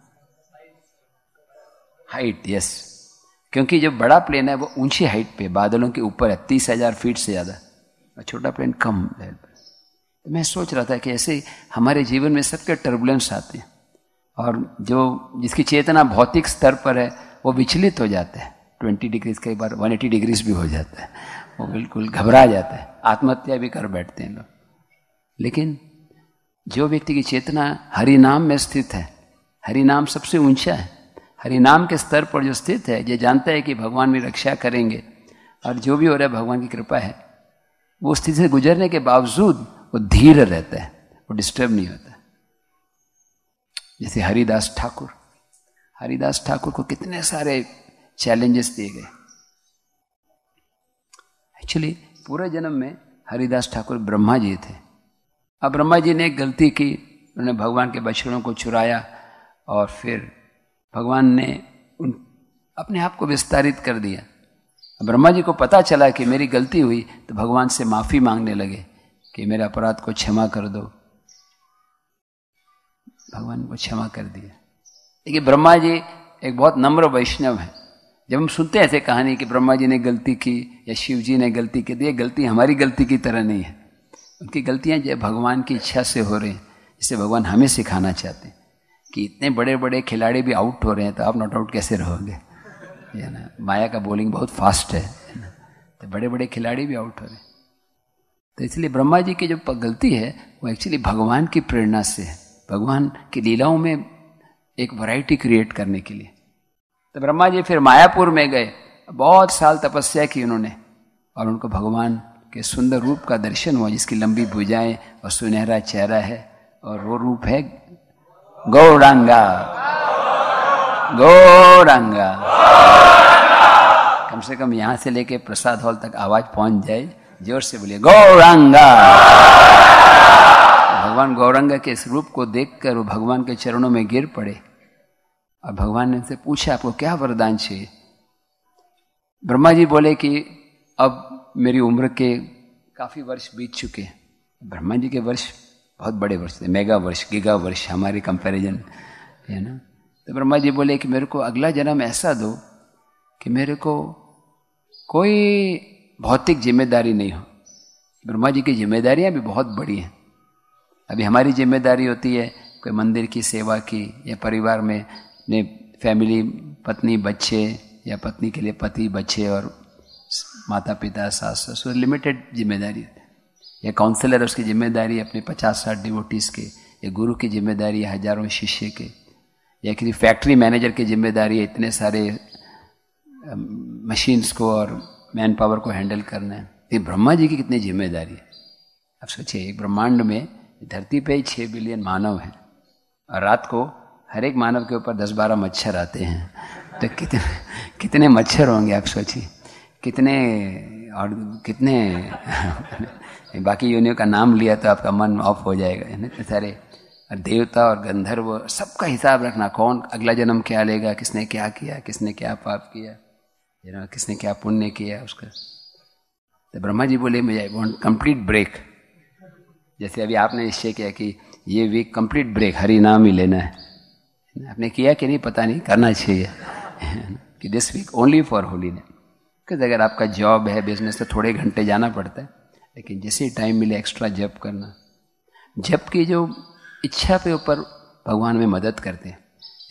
हाइट, यस। क्योंकि जो बड़ा प्लेन है वो ऊंची हाइट पे बादलों के ऊपर है, तीस हजार फीट से ज्यादा, और छोटा प्लेन कम लेवल पर। तो मैं सोच रहा था कि ऐसे हमारे जीवन में सबके टर्बुलेंस आते हैं, और जो जिसकी चेतना भौतिक स्तर पर है वो विचलित हो जाता है, ट्वेंटी डिग्रीज कई बार वन एटी डिग्रीज भी हो जाता है, वो बिल्कुल घबरा जाता है, आत्महत्या भी कर बैठते हैं लोग। लेकिन जो व्यक्ति की चेतना हरि नाम में स्थित है, हरि नाम सबसे ऊंचा है, हरि नाम के स्तर पर जो स्थित है, ये जानता है कि भगवान मेरी रक्षा करेंगे और जो भी हो रहा है भगवान की कृपा है, वो स्थिति से गुजरने के बावजूद वो धीर रहता है, वो डिस्टर्ब नहीं होता। जैसे हरिदास ठाकुर, हरिदास ठाकुर को कितने सारे चैलेंजेस दिए गए। एक्चुअली पूरे जन्म में हरिदास ठाकुर ब्रह्मा जी थे। अब ब्रह्मा जी ने एक गलती की, उन्होंने भगवान के बछड़ों को चुराया, और फिर भगवान ने उन अपने आप को विस्तारित कर दिया। ब्रह्मा जी को पता चला कि मेरी गलती हुई, तो भगवान से माफी मांगने लगे कि मेरे अपराध को क्षमा कर दो। भगवान को क्षमा कर दिया। देखिए ब्रह्मा जी एक बहुत नम्र वैष्णव है। जब हम सुनते हैं ऐसे कहानी कि ब्रह्मा जी ने गलती की या शिव जी ने गलती की, तो ये गलती हमारी गलती की तरह नहीं है। उनकी गलतियां जो भगवान की इच्छा से हो रही हैं, जिसे भगवान हमें सिखाना चाहते हैं कि इतने बड़े बड़े खिलाड़ी भी आउट हो रहे हैं तो आप नॉट आउट कैसे रहोगे, है ना। माया का बॉलिंग बहुत फास्ट है, है ना, तो बड़े बड़े खिलाड़ी भी आउट हो रहे हैं। तो इसलिए ब्रह्मा जी की जो गलती है वो एक्चुअली भगवान की प्रेरणा से है, भगवान की लीलाओं में एक वैरायटी क्रिएट करने के लिए। तो ब्रह्मा जी फिर मायापुर में गए, बहुत साल तपस्या की उन्होंने, और उनको भगवान के सुंदर रूप का दर्शन हुआ, जिसकी लंबी भुजाएं और सुनहरा चेहरा है, और वो रूप है गौरांगा। गौरांगा कम से कम यहां से लेके प्रसाद हॉल तक आवाज पहुंच जाए, जोर से बोलिए गौरांगा। भगवान गौरांगा के इस रूप को देखकर वो भगवान के चरणों में गिर पड़े, और भगवान ने उनसे पूछा आपको क्या वरदान चाहिए। ब्रह्मा जी बोले कि अब मेरी उम्र के काफी वर्ष बीत चुके हैं। ब्रह्मा जी के वर्ष बहुत बड़े वर्ष थे, मेगा वर्ष, गीगा वर्ष हमारे कंपैरिजन, है ना। तो ब्रह्मा जी बोले कि मेरे को अगला जन्म ऐसा दो कि मेरे को कोई भौतिक जिम्मेदारी नहीं हो। ब्रह्मा जी की जिम्मेदारियां भी बहुत बड़ी हैं। अभी हमारी जिम्मेदारी होती है कोई मंदिर की सेवा की, या परिवार में ने फैमिली, पत्नी बच्चे, या पत्नी के लिए पति बच्चे और माता पिता सास ससुर, लिमिटेड जिम्मेदारी है। या काउंसलर उसकी जिम्मेदारी अपने पचास साठ डिवोटीज के, या गुरु की जिम्मेदारी है हजारों शिष्य के, या किसी फैक्ट्री मैनेजर की जिम्मेदारी है इतने सारे मशीन्स को और मैन पावर को हैंडल करना है। ये ब्रह्मा जी की कितनी जिम्मेदारी है। अब सोचिए, एक ब्रह्मांड में धरती पे ही छः बिलियन मानव हैं, और रात को हर एक मानव के ऊपर दस बारह मच्छर आते हैं, तो कितने कितने मच्छर होंगे आप सोचिए, कितने और कितने बाकी योनियों का नाम लिया तो आपका मन ऑफ हो जाएगा। इतने सारे और देवता और गंधर्व, सबका हिसाब रखना, कौन अगला जन्म क्या लेगा, किसने क्या किया, किसने क्या पाप किया, किसने क्या पुण्य किया उसका। तो ब्रह्मा जी बोले मुझे आई वांट कंप्लीट ब्रेक। जैसे अभी आपने निश्चय किया कि ये वीक कंप्लीट ब्रेक, हरि नाम ही लेना है। आपने किया कि नहीं पता नहीं, करना चाहिए कि this week only for holiness. क्योंकि अगर आपका जॉब है, बिजनेस, तो थोड़े घंटे जाना पड़ता है, लेकिन जैसे टाइम मिले एक्स्ट्रा जप करना। जप की जो इच्छा पे ऊपर भगवान में मदद करते हैं।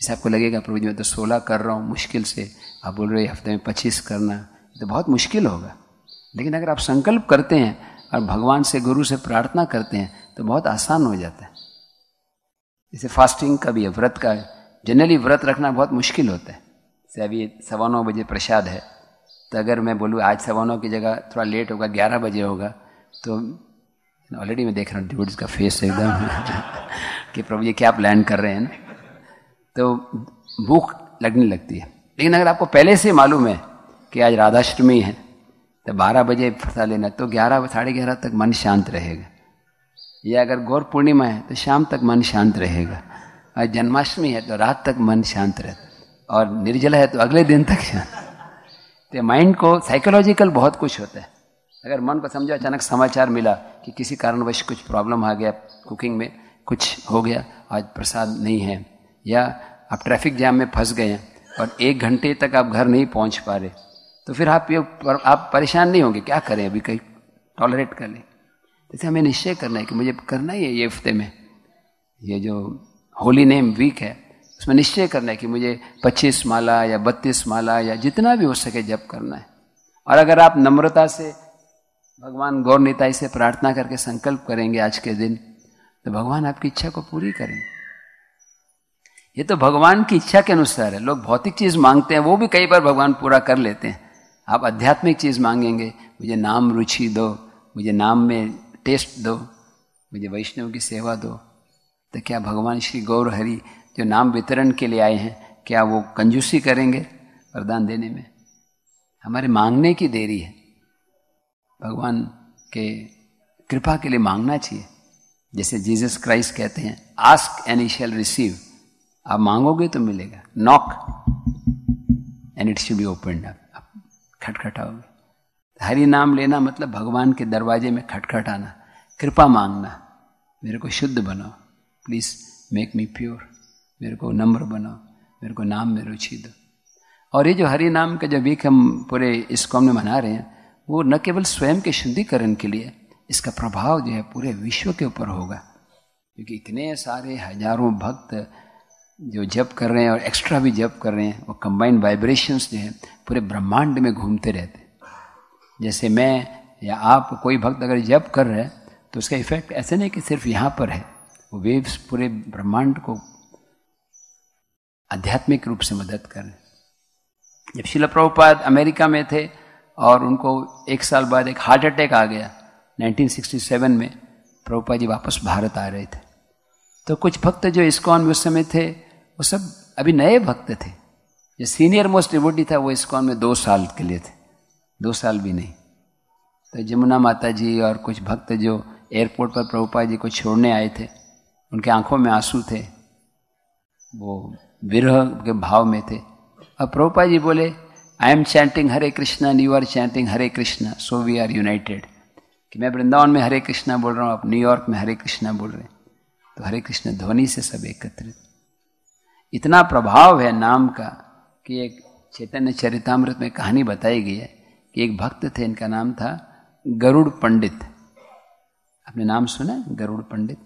जैसे आपको लगेगा प्रभु जी मैं तो सोलह कर रहा हूँ मुश्किल से, आप बोल रहे हफ्ते में पच्चीस करना, तो बहुत मुश्किल होगा। लेकिन अगर आप संकल्प करते हैं और भगवान से, गुरु से प्रार्थना करते हैं तो बहुत आसान हो जाता है। जैसे फास्टिंग का भी है, व्रत का है। जनरली व्रत रखना बहुत मुश्किल होता है। जैसे अभी सवा नौ बजे प्रसाद है, तो अगर मैं बोलूँ आज सवा नौ की जगह थोड़ा लेट होगा, ग्यारह बजे होगा, तो ऑलरेडी मैं देख रहा हूँ ड्यूड्स का फेस एकदम कि प्रभु जी क्या प्लान कर रहे हैं ना, तो भूख लगने लगती है। लेकिन अगर आपको पहले से मालूम है कि आज राधाष्टमी है तो बारह बजे फसा लेना, तो ग्यारह साढ़े ग्यारह तक मन शांत रहेगा। या अगर गौर पूर्णिमा है तो शाम तक मन शांत रहेगा। आज जन्माष्टमी है तो रात तक मन शांत रहता, और निर्जला है तो अगले दिन तक शांत। तो माइंड को साइकोलॉजिकल बहुत कुछ होता है। अगर मन को समझो अचानक समाचार मिला कि किसी कारणवश कुछ प्रॉब्लम आ गया, कुकिंग में कुछ हो गया, आज प्रसाद नहीं है, या आप ट्रैफिक जैम में फंस गए हैं और एक घंटे तक आप घर नहीं पहुंच पा रहे, तो फिर आप ये आप परेशान नहीं होंगे, क्या करें अभी, कहीं टॉलरेट कर लें। जैसे हमें निश्चय करना है कि मुझे करना ही है ये हफ्ते में, ये जो होली नेम वीक है उसमें निश्चय करना है कि मुझे पच्चीस माला या बत्तीस माला या जितना भी हो सके जप करना है। और अगर आप नम्रता से भगवान गौर निताई से प्रार्थना करके संकल्प करेंगे आज के दिन, तो भगवान आपकी इच्छा को पूरी करेंगे। ये तो भगवान की इच्छा के अनुसार है। लोग भौतिक चीज मांगते हैं, वो भी कई बार भगवान पूरा कर लेते हैं। आप आध्यात्मिक चीज मांगेंगे, मुझे नाम रुचि दो, मुझे नाम में टेस्ट दो, मुझे वैष्णव की सेवा दो, तो क्या भगवान श्री गौर हरि जो नाम वितरण के लिए आए हैं, क्या वो कंजूसी करेंगे वरदान देने में? हमारे मांगने की देरी है। भगवान के कृपा के लिए मांगना चाहिए। जैसे जीसस क्राइस्ट कहते हैं, ask and you shall receive. आप मांगोगे तो मिलेगा, knock and it should be opened up. आप खटखटाओगे। हरि नाम लेना मतलब भगवान के दरवाजे में खटखटाना, कृपा मांगना, मेरे को शुद्ध बनाओ, प्लीज मेक मी प्योर, मेरे को नम्र बनाओ, मेरे को नाम में रुचि दो। और ये जो हरि नाम का जो वीक हम पूरे इस्कॉन में मना रहे हैं, वो न केवल स्वयं के शुद्धिकरण के लिए, इसका प्रभाव जो है पूरे विश्व के ऊपर होगा। क्योंकि इतने सारे हजारों भक्त जो जप कर रहे हैं और एक्स्ट्रा भी जप कर रहे हैं, वो कंबाइंड वाइब्रेशंस जो है पूरे ब्रह्मांड में घूमते रहते हैं। जैसे मैं या आप, कोई भक्त अगर जप कर रहे हैं तो उसका इफेक्ट ऐसे नहीं कि सिर्फ यहाँ पर है, वो वेव्स पूरे ब्रह्मांड को आध्यात्मिक रूप से मदद कर रहे हैं। जब श्रील प्रभुपाद अमेरिका में थे और उनको एक साल बाद एक हार्ट अटैक आ गया, नाइनटीन सिक्सटी सेवन में प्रभुपाद जी वापस भारत आ रहे थे, तो कुछ भक्त जो इस्कॉन में उस समय थे वो सब अभी नए भक्त थे। जो सीनियर मोस्ट डिवोटी था वो इस्कॉन में दो साल के लिए थे, दो साल भी नहीं। तो जमुना माता जी और कुछ भक्त जो एयरपोर्ट पर प्रभुपाद जी को छोड़ने आए थे, उनके आंखों में आंसू थे, वो विरह के भाव में थे। अब प्रभुपाद जी बोले, I am chanting Hare Krishna and you are chanting Hare Krishna, so we are united. कि मैं वृंदावन में हरे कृष्णा बोल रहा हूँ, आप न्यूयॉर्क में हरे कृष्णा बोल रहे हैं, तो हरे कृष्ण ध्वनि से सब एकत्रित। इतना प्रभाव है नाम का कि एक चैतन्य चरितामृत में कहानी बताई गई है कि एक भक्त थे, इनका नाम था गरुड़ पंडित। आपने नाम सुना गरुड़ पंडित?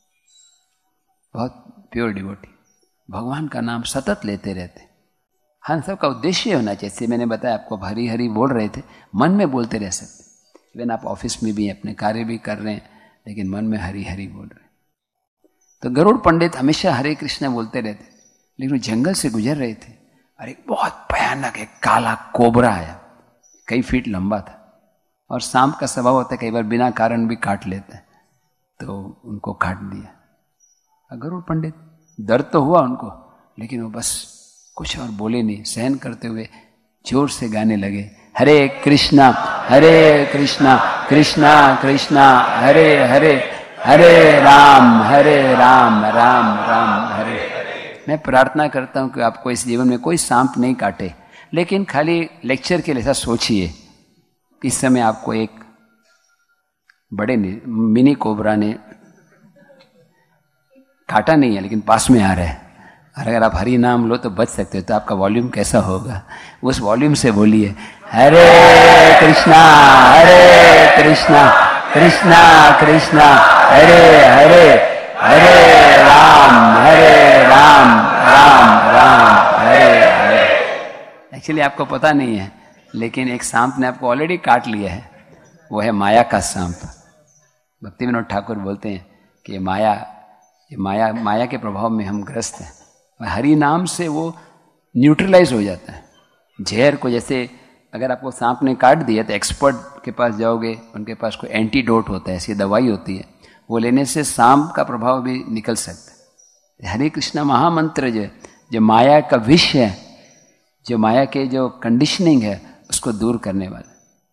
बहुत प्योर डिवोटी, भगवान का नाम सतत लेते रहते। हम सब का उद्देश्य होना चाहिए, जैसे मैंने बताया आपको, हरि हरि बोल रहे थे, मन में बोलते रह सकते। इवन आप ऑफिस में भी अपने कार्य भी कर रहे हैं, लेकिन मन में हरि हरि बोल रहे हैं। तो गरुड़ पंडित हमेशा हरे कृष्ण बोलते रहते, लेकिन वो जंगल से गुजर रहे थे और एक बहुत भयानक एक काला कोबरा आया, कई फीट लंबा था, और सांप का स्वभाव होता है कई बार बिना कारण भी काट लेता है, तो उनको काट दिया। गरुड़ पंडित, दर्द तो हुआ उनको, लेकिन वो बस कुछ और बोले नहीं, सहन करते हुए जोर से गाने लगे, हरे कृष्णा हरे कृष्णा कृष्णा कृष्णा हरे हरे, हरे राम हरे राम राम राम हरे। मैं प्रार्थना करता हूं कि आपको इस जीवन में कोई सांप नहीं काटे, लेकिन खाली लेक्चर के लिए ऐसा सोचिए, इस समय आपको एक बड़े मिनी कोबरा ने काटा नहीं है, लेकिन पास में आ रहा है, और अगर आप हरि नाम लो तो बच सकते हो। तो आपका वॉल्यूम कैसा होगा? उस वॉल्यूम से बोलिए, हरे कृष्णा हरे कृष्णा कृष्णा कृष्णा हरे हरे, हरे राम हरे राम राम राम हरे हरे। एक्चुअली आपको पता नहीं है, लेकिन एक सांप ने आपको ऑलरेडी काट लिया है, वो है माया का सांप। भक्ति विनोद ठाकुर बोलते हैं कि ये माया ये माया माया के प्रभाव में हम ग्रस्त हैं। हरि नाम से वो न्यूट्रलाइज हो जाता है। जहर को जैसे अगर आपको सांप ने काट दिया तो एक्सपर्ट के पास जाओगे, उनके पास कोई एंटीडोट होता है, ऐसी दवाई होती है, वो लेने से सांप का प्रभाव भी निकल सकता है। हरे कृष्णा महामंत्र जो जो माया का विष है, जो माया के जो कंडीशनिंग है, उसको दूर करने वाला।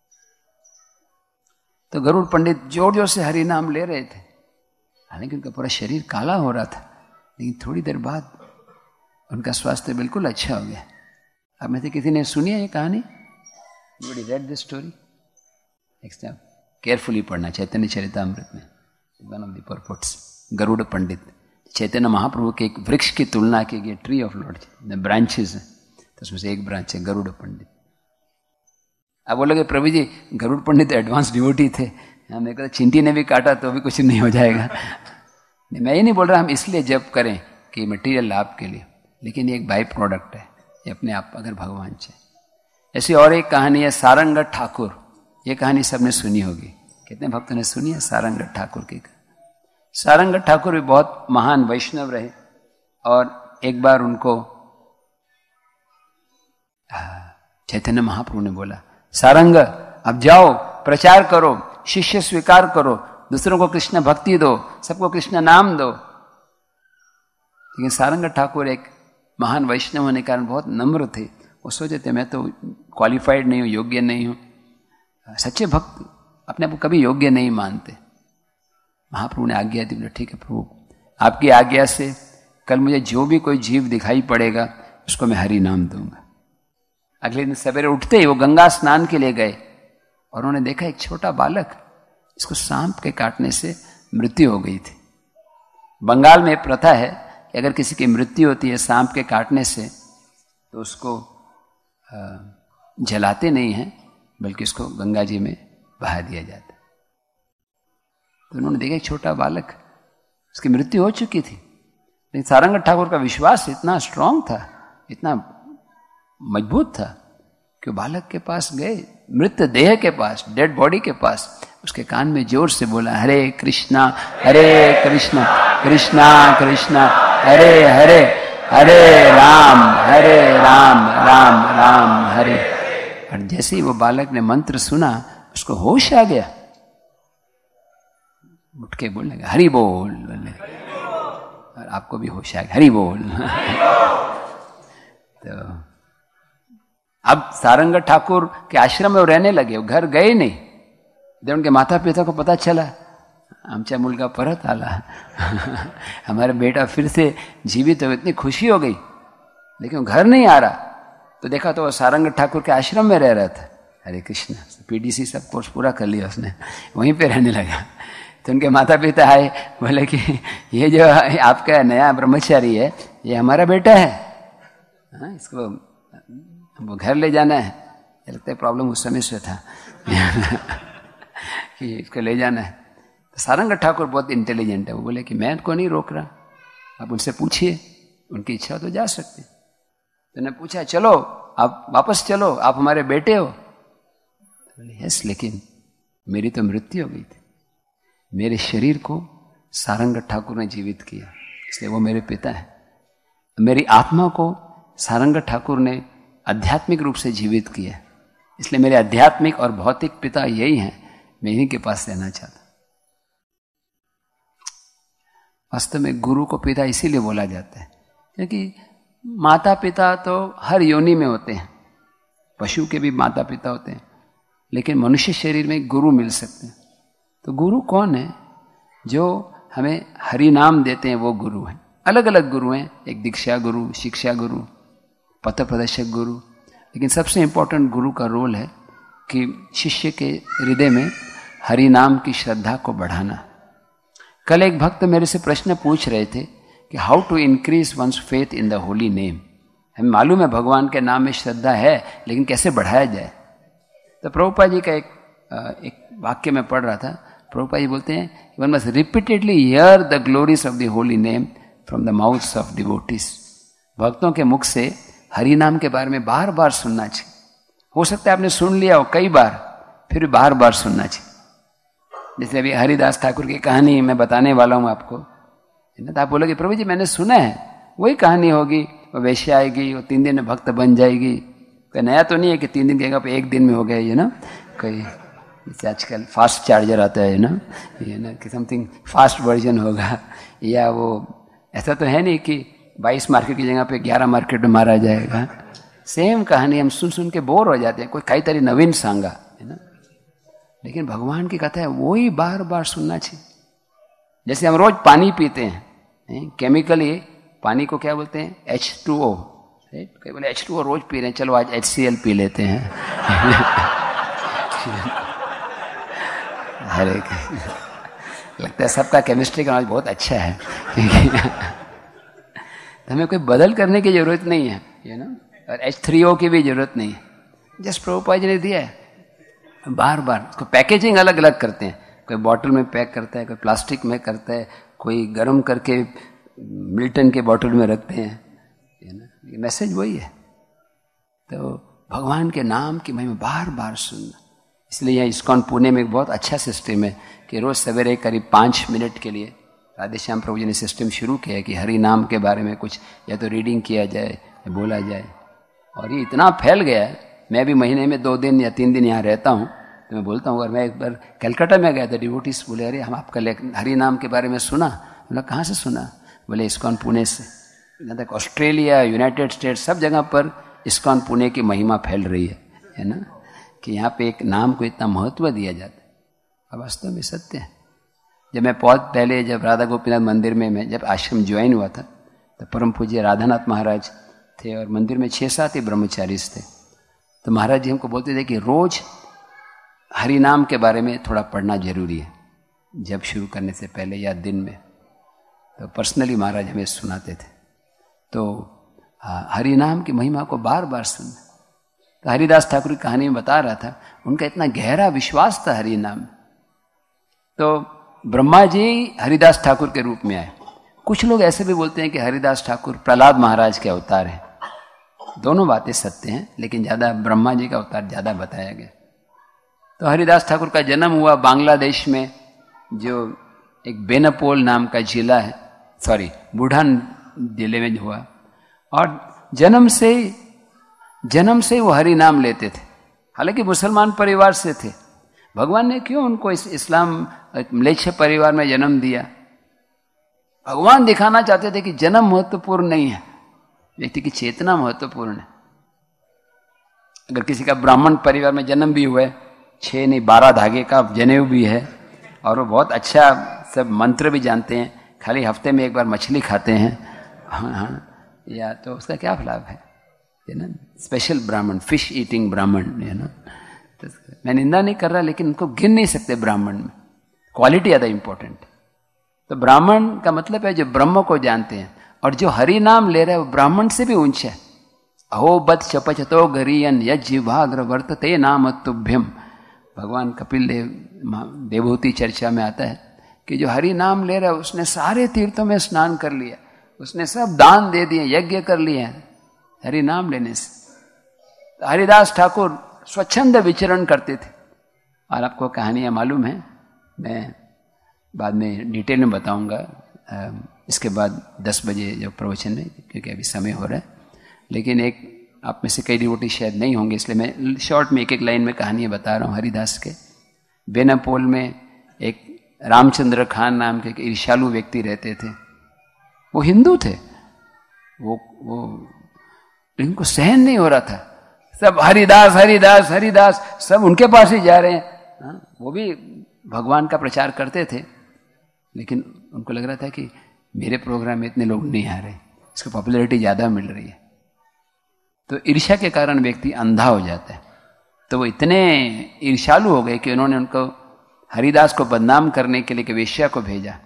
तो गरुड़ पंडित जोर जोर से हरि नाम ले रहे थे, हालांकि उनका पूरा शरीर काला हो रहा था, लेकिन थोड़ी देर बाद उनका स्वास्थ्य बिल्कुल अच्छा हो गया। अब में से किसी ने सुनी है ये कहानी? Nobody read this story? Next time, carefully पढ़ना चैतन्य चरितामृत में, one of the purports, Garuda Pandit. Chaitanya Mahaprabhu के एक वृक्ष की तुलना की गई, ट्री ऑफ लॉर्ड, ब्रांचेस है, तो उसमें से एक ब्रांच है गरुड़ पंडित। अब बोलोगे प्रभु जी गरुड़ पंडित एडवांस डिवोटी थे, मेरे को तो चिंटी ने भी काटा तो भी कुछ नहीं हो जाएगा। नहीं, मैं ये नहीं बोल रहा हम इसलिए जप करें कि मटीरियल लाभ के लिए, लेकिन ये एक बाई प्रोडक्ट है, ये अपने आप अगर भगवान चाहे। ऐसी और एक कहानी है सारंगत ठाकुर, ये कहानी सबने सुनी होगी, कितने भक्तों ने सुनी है सारंगत ठाकुर की। सारंगत ठाकुर भी बहुत महान वैष्णव रहे, और एक बार उनको चैतन्य महाप्रभु ने बोला, सारंग अब जाओ प्रचार करो, शिष्य स्वीकार करो, दूसरों को कृष्ण भक्ति दो, सबको कृष्ण नाम दो। लेकिन सारंगत ठाकुर एक महान वैष्णव होने के कारण बहुत नम्र थे। वो सोचे थे मैं तो क्वालिफाइड नहीं हूँ, योग्य नहीं हूँ। सच्चे भक्त अपने आप को कभी योग्य नहीं मानते। महाप्रभु ने आज्ञा दी, बोले ठीक है प्रभु, आपकी आज्ञा से कल मुझे जो भी कोई जीव दिखाई पड़ेगा उसको मैं हरि नाम दूंगा। अगले दिन सवेरे उठते ही वो गंगा स्नान के लिए गए, और उन्होंने देखा एक छोटा बालक, इसको सांप के काटने से मृत्यु हो गई थी। बंगाल में प्रथा है कि अगर किसी की मृत्यु होती है सांप के काटने से, तो उसको जलाते नहीं हैं, बल्कि उसको गंगा जी में बहा दिया जाता है। तो उन्होंने देखा एक छोटा बालक, उसकी मृत्यु हो चुकी थी, लेकिन सारंगत ठाकुर का विश्वास इतना स्ट्रांग था, इतना मजबूत था कि बालक के पास गए, मृत देह के पास, डेड बॉडी के पास, उसके कान में जोर से बोला, हरे कृष्णा हरे कृष्णा कृष्णा कृष्णा हरे हरे हरे राम हरे राम राम राम हरे। और जैसे ही वो बालक ने मंत्र सुना, उसको होश आ गया, उठ के बोलने लगा हरि बोल, और आपको भी होश आ गया हरि बोल। तो अब सारंगत ठाकुर के आश्रम में वो रहने लगे, वो घर गए नहीं। जब उनके माता पिता को पता चला, आमचा मुलगा परत आला, हमारा बेटा फिर से जीवित हो, इतनी खुशी हो गई, लेकिन वो घर नहीं आ रहा। तो देखा तो वो सारंगत ठाकुर के आश्रम में रह रहा था। हरे कृष्ण, पीडीसी सब कोर्स पूरा कर लिया उसने, वहीं पे रहने लगा। तो उनके माता पिता आए, बोले कि ये जो आपका नया ब्रह्मचारी है, ये हमारा बेटा है, हाँ, इसको वो घर ले जाना है। लगता है प्रॉब्लम उस समय से था कि इसको ले जाना है। तो सारंगत ठाकुर बहुत इंटेलिजेंट है, वो बोले कि मैं इनको नहीं रोक रहा, आप उनसे पूछिए, उनकी इच्छा तो जा सकते। तो उन्होंने पूछा, चलो आप वापस चलो, आप हमारे बेटे हो? तो बोले यस, लेकिन मेरी तो मृत्यु हो गई थी, मेरे शरीर को सारंगत ठाकुर ने जीवित किया, इसलिए वो मेरे पिता है। मेरी आत्मा को सारंगत ठाकुर ने आध्यात्मिक रूप से जीवित किया, इसलिए मेरे आध्यात्मिक और भौतिक पिता यही हैं, मैं इन्हीं के पास रहना चाहता। वास्तव में गुरु को पिता इसीलिए बोला जाता है क्योंकि माता पिता तो हर योनि में होते हैं, पशु के भी माता पिता होते हैं, लेकिन मनुष्य शरीर में गुरु मिल सकते हैं। तो गुरु कौन है? जो हमें हरि नाम देते हैं, वो गुरु हैं। अलग अलग गुरु हैं, एक दीक्षा गुरु, शिक्षा गुरु, पथ प्रदर्शक गुरु, लेकिन सबसे इंपॉर्टेंट गुरु का रोल है कि शिष्य के हृदय में हरि नाम की श्रद्धा को बढ़ाना। कल एक भक्त मेरे से प्रश्न पूछ रहे थे कि how to increase one's faith in the Holi name. हमें मालूम है भगवान के नाम में श्रद्धा है, लेकिन कैसे बढ़ाया जाए? तो प्रभुपाद जी का एक एक वाक्य में पढ़ रहा था। प्रभुपाद जी बोलते हैं, one must repeatedly hear the glories of the Holi name from the mouths of devotees. भक्तों के मुख से हरि नाम के बारे में बार बार सुनना चाहिए। हो सकता है आपने सुन लिया हो कई बार, फिर भी बार बार सुनना चाहिए। जैसे अभी हरिदास ठाकुर की कहानी मैं बताने वाला हूं आपको, तो आप बोलोगे प्रभु जी मैंने सुना है, वही कहानी होगी, वो वैश्य आएगी, वो तीन दिन में भक्त बन जाएगी। कोई नया तो नहीं है कि तीन दिन के जगह एक दिन में हो गया, ये ना कोई जैसे आजकल फास्ट चार्जर आता है ना, ये ना कि समथिंग फास्ट वर्जन होगा, या वो ऐसा तो है नहीं कि बाईस मार्केट की जगह पे ग्यारह मार्केट में मारा जाएगा। सेम कहानी हम सुन सुन के बोर हो जाते हैं, कोई कई तरह नवीन सांगा है ना। लेकिन भगवान की कथा है वही बार बार सुनना चाहिए। जैसे हम रोज पानी पीते हैं, केमिकली पानी को क्या बोलते हैं, एच टू ओ। कई बोले एच टू ओ रोज पी रहे हैं, चलो आज एच सी एल पी लेते हैं। हरे लगता है सबका केमिस्ट्री का नॉलेज बहुत अच्छा है। तो हमें कोई बदल करने की जरूरत नहीं है, यू नो, और एच थ्री ओ की भी जरूरत नहीं है। जस्ट प्रभुपाद जी ने दिया है, बार बार उसको पैकेजिंग अलग अलग करते हैं। कोई बॉटल में पैक करता है, कोई प्लास्टिक में करता है, कोई गर्म करके मिल्टन के बॉटल में रखते हैं, यू नो, मैसेज वही है। तो भगवान के नाम की महिमा बार बार सुनना। इसलिए यहाँ इस्कॉन पुणे में एक बहुत अच्छा सिस्टम है कि रोज सवेरे करीब पाँच मिनट के लिए राधेश्याम प्रभु जी ने सिस्टम शुरू किया है कि हरि नाम के बारे में कुछ या तो रीडिंग किया जाए या बोला जाए। और ये इतना फैल गया है, मैं भी महीने में दो दिन या तीन दिन यहाँ रहता हूँ, तो मैं बोलता हूँ, अगर मैं एक बार कलकत्ता में गया था, डिवोटीज बोले अरे हम आपका हरि नाम के बारे में सुना। बोला कहाँ से सुना? बोले इस्कॉन पुणे से। यहाँ तक ऑस्ट्रेलिया, यूनाइटेड स्टेट्स, सब जगह पर इस्कॉन पुणे की महिमा फैल रही है, है ना, कि यहाँ पे एक नाम को इतना महत्व दिया जाता है। अब वास्तव में सत्य है। जब मैं बहुत पहले, जब राधा गोपीनाथ मंदिर में मैं जब आश्रम ज्वाइन हुआ था, तो परम पूज्य राधानाथ महाराज थे और मंदिर में छः सात ही ब्रह्मचारी थे। तो महाराज जी हमको बोलते थे कि रोज हरि नाम के बारे में थोड़ा पढ़ना जरूरी है, जब शुरू करने से पहले या दिन में। तो पर्सनली महाराज हमें सुनाते थे। तो हरि नाम की महिमा को बार बार सुनना। तो हरिदास ठाकुर की कहानी में बता रहा था, उनका इतना गहरा विश्वास था हरि नाम। तो ब्रह्मा जी हरिदास ठाकुर के रूप में आए। कुछ लोग ऐसे भी बोलते हैं कि हरिदास ठाकुर प्रहलाद महाराज के अवतार हैं। दोनों बातें सत्य हैं, लेकिन ज्यादा ब्रह्मा जी का अवतार ज्यादा बताया गया। तो हरिदास ठाकुर का जन्म हुआ बांग्लादेश में, जो एक बेनापोल नाम का जिला है, सॉरी बुढ़ान जिले में हुआ। और जन्म से जन्म से वो हरि नाम लेते थे। हालांकि मुसलमान परिवार से थे। भगवान ने क्यों उनको इस इस्लाम म्लेच्छ परिवार में जन्म दिया? भगवान दिखाना चाहते थे कि जन्म महत्वपूर्ण नहीं है, व्यक्ति की चेतना महत्वपूर्ण है। अगर किसी का ब्राह्मण परिवार में जन्म भी हुआ है, छह नहीं बारह धागे का जनेऊ भी है, और वो बहुत अच्छा सब मंत्र भी जानते हैं, खाली हफ्ते में एक बार मछली खाते हैं, हाँ हाँ, या तो उसका क्या लाभ है, है ना। स्पेशल ब्राह्मण, फिश ईटिंग ब्राह्मण, है ना। तो मैं निंदा नहीं कर रहा, लेकिन उनको गिन नहीं सकते ब्राह्मण में, क्वालिटी ज़्यादा इंपॉर्टेंट। तो ब्राह्मण का मतलब है जो ब्रह्म को जानते हैं, और जो हरि नाम ले रहे हैं वो ब्राह्मण से भी ऊंचा है। अहो बत चपचतो गरीयन यज्जिह्वाग्र वर्तते नाम तुभ्यम। भगवान कपिल देव देवहूति चर्चा में आता है कि जो हरि नाम ले रहा है उसने सारे तीर्थों में स्नान कर लिया, उसने सब दान दे दिए, यज्ञ कर लिए हरि नाम लेने से। तो हरिदास ठाकुर स्वच्छंद विचरण करते थे। और आपको कहानियां मालूम है, मैं बाद में डिटेल में बताऊंगा इसके बाद दस बजे जो प्रवचन में, क्योंकि अभी समय हो रहा है। लेकिन एक आप में से कई डिवोटी शायद नहीं होंगे, इसलिए मैं शॉर्ट में एक एक लाइन में कहानियां बता रहा हूँ हरिदास के। बेनापोल में एक रामचंद्र खान नाम के एक ईर्ष्यालु व्यक्ति रहते थे। वो हिंदू थे, वो वो इनको सहन नहीं हो रहा था, सब हरिदास हरिदास हरिदास, सब उनके पास ही जा रहे हैं। हाँ, वो भी भगवान का प्रचार करते थे, लेकिन उनको लग रहा था कि मेरे प्रोग्राम में इतने लोग नहीं आ रहे, इसको पॉपुलैरिटी ज़्यादा मिल रही है। तो ईर्ष्या के कारण व्यक्ति अंधा हो जाता है। तो वो इतने ईर्ष्यालु हो गए कि उन्होंने उनको हरिदास को बदनाम करने के लिए वेश्या को भेजा।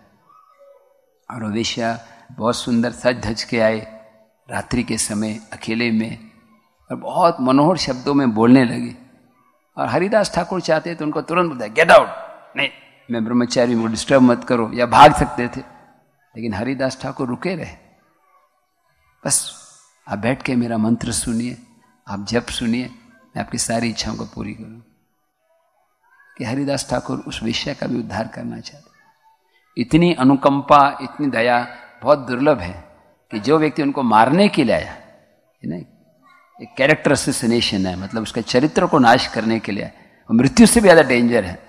और वो वेश्या बहुत सुंदर सज धज के आए रात्रि के समय अकेले में, और बहुत मनोहर शब्दों में बोलने लगे। और हरिदास ठाकुर चाहते तो उनको तुरंत बताया गेट आउट, नहीं मैं ब्रह्मचारी, मुझे डिस्टर्ब मत करो, या भाग सकते थे। लेकिन हरिदास ठाकुर रुके रहे। बस आप बैठ के मेरा मंत्र सुनिए, आप जप सुनिए, मैं आपकी सारी इच्छाओं को पूरी करूं। कि हरिदास ठाकुर उस विषय का भी उद्धार करना चाहते। इतनी अनुकंपा, इतनी दया बहुत दुर्लभ है कि जो व्यक्ति उनको मारने के लिए आया, एक कैरेक्टर असैसिनेशन है, मतलब उसके चरित्र को नाश करने के लिए, मृत्यु से भी ज्यादा डेंजर है।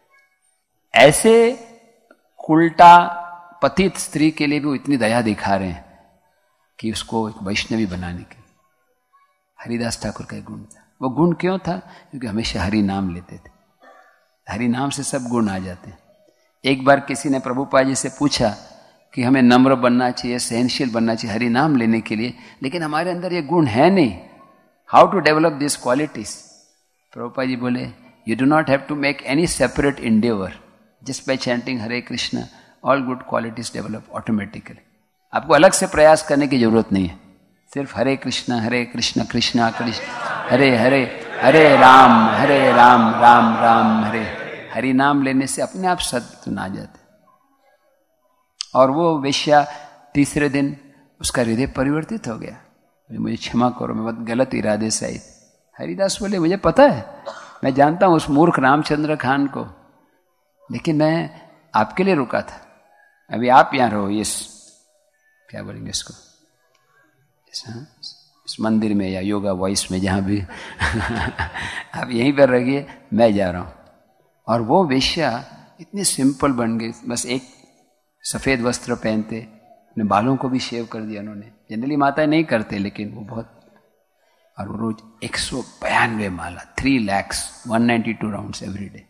ऐसे उल्टा पतित स्त्री के लिए भी वो इतनी दया दिखा रहे हैं कि उसको एक वैष्णवी बनाने के। हरिदास ठाकुर का एक गुण था। वो गुण क्यों था? क्योंकि हमेशा हरि नाम लेते थे। हरि नाम से सब गुण आ जाते हैं। एक बार किसी ने प्रभुपाद जी से पूछा कि हमें नम्र बनना चाहिए, सहनशील बनना चाहिए हरि नाम लेने के लिए, लेकिन हमारे अंदर ये गुण है नहीं। How to develop this qualities? Prabhupada ji बोले, you do not have to make any separate endeavour, just by chanting Hare Krishna all good qualities develop automatically. आपको अलग से प्रयास करने की जरूरत नहीं है, सिर्फ हरे कृष्ण हरे कृष्ण कृष्ण कृष्ण हरे हरे हरे राम हरे राम राम राम हरे। हरि नाम लेने से अपने आप सद्गुण आ जाते। और वो वेश्या तीसरे दिन उसका हृदय परिवर्तित हो गया। मुझे क्षमा करो, मैं बहुत गलत इरादे से आई। हरिदास बोले, मुझे पता है, मैं जानता हूं उस मूर्ख रामचंद्र खान को, लेकिन मैं आपके लिए रुका था। अभी आप यहां रहो, इस क्या बोलेंगे इसको, इस, इस मंदिर में या योगा वॉइस में, जहां भी आप यहीं पर रहिए, मैं जा रहा हूं। और वो वेश्या इतनी सिंपल बन गई, बस एक सफेद वस्त्र पहनते, अपने बालों को भी शेव कर दिया उन्होंने। जनरली माताएं नहीं करते, लेकिन वो बहुत। और वो रोज एक सौ बयानवे माला, three lakhs one ninety two round every day.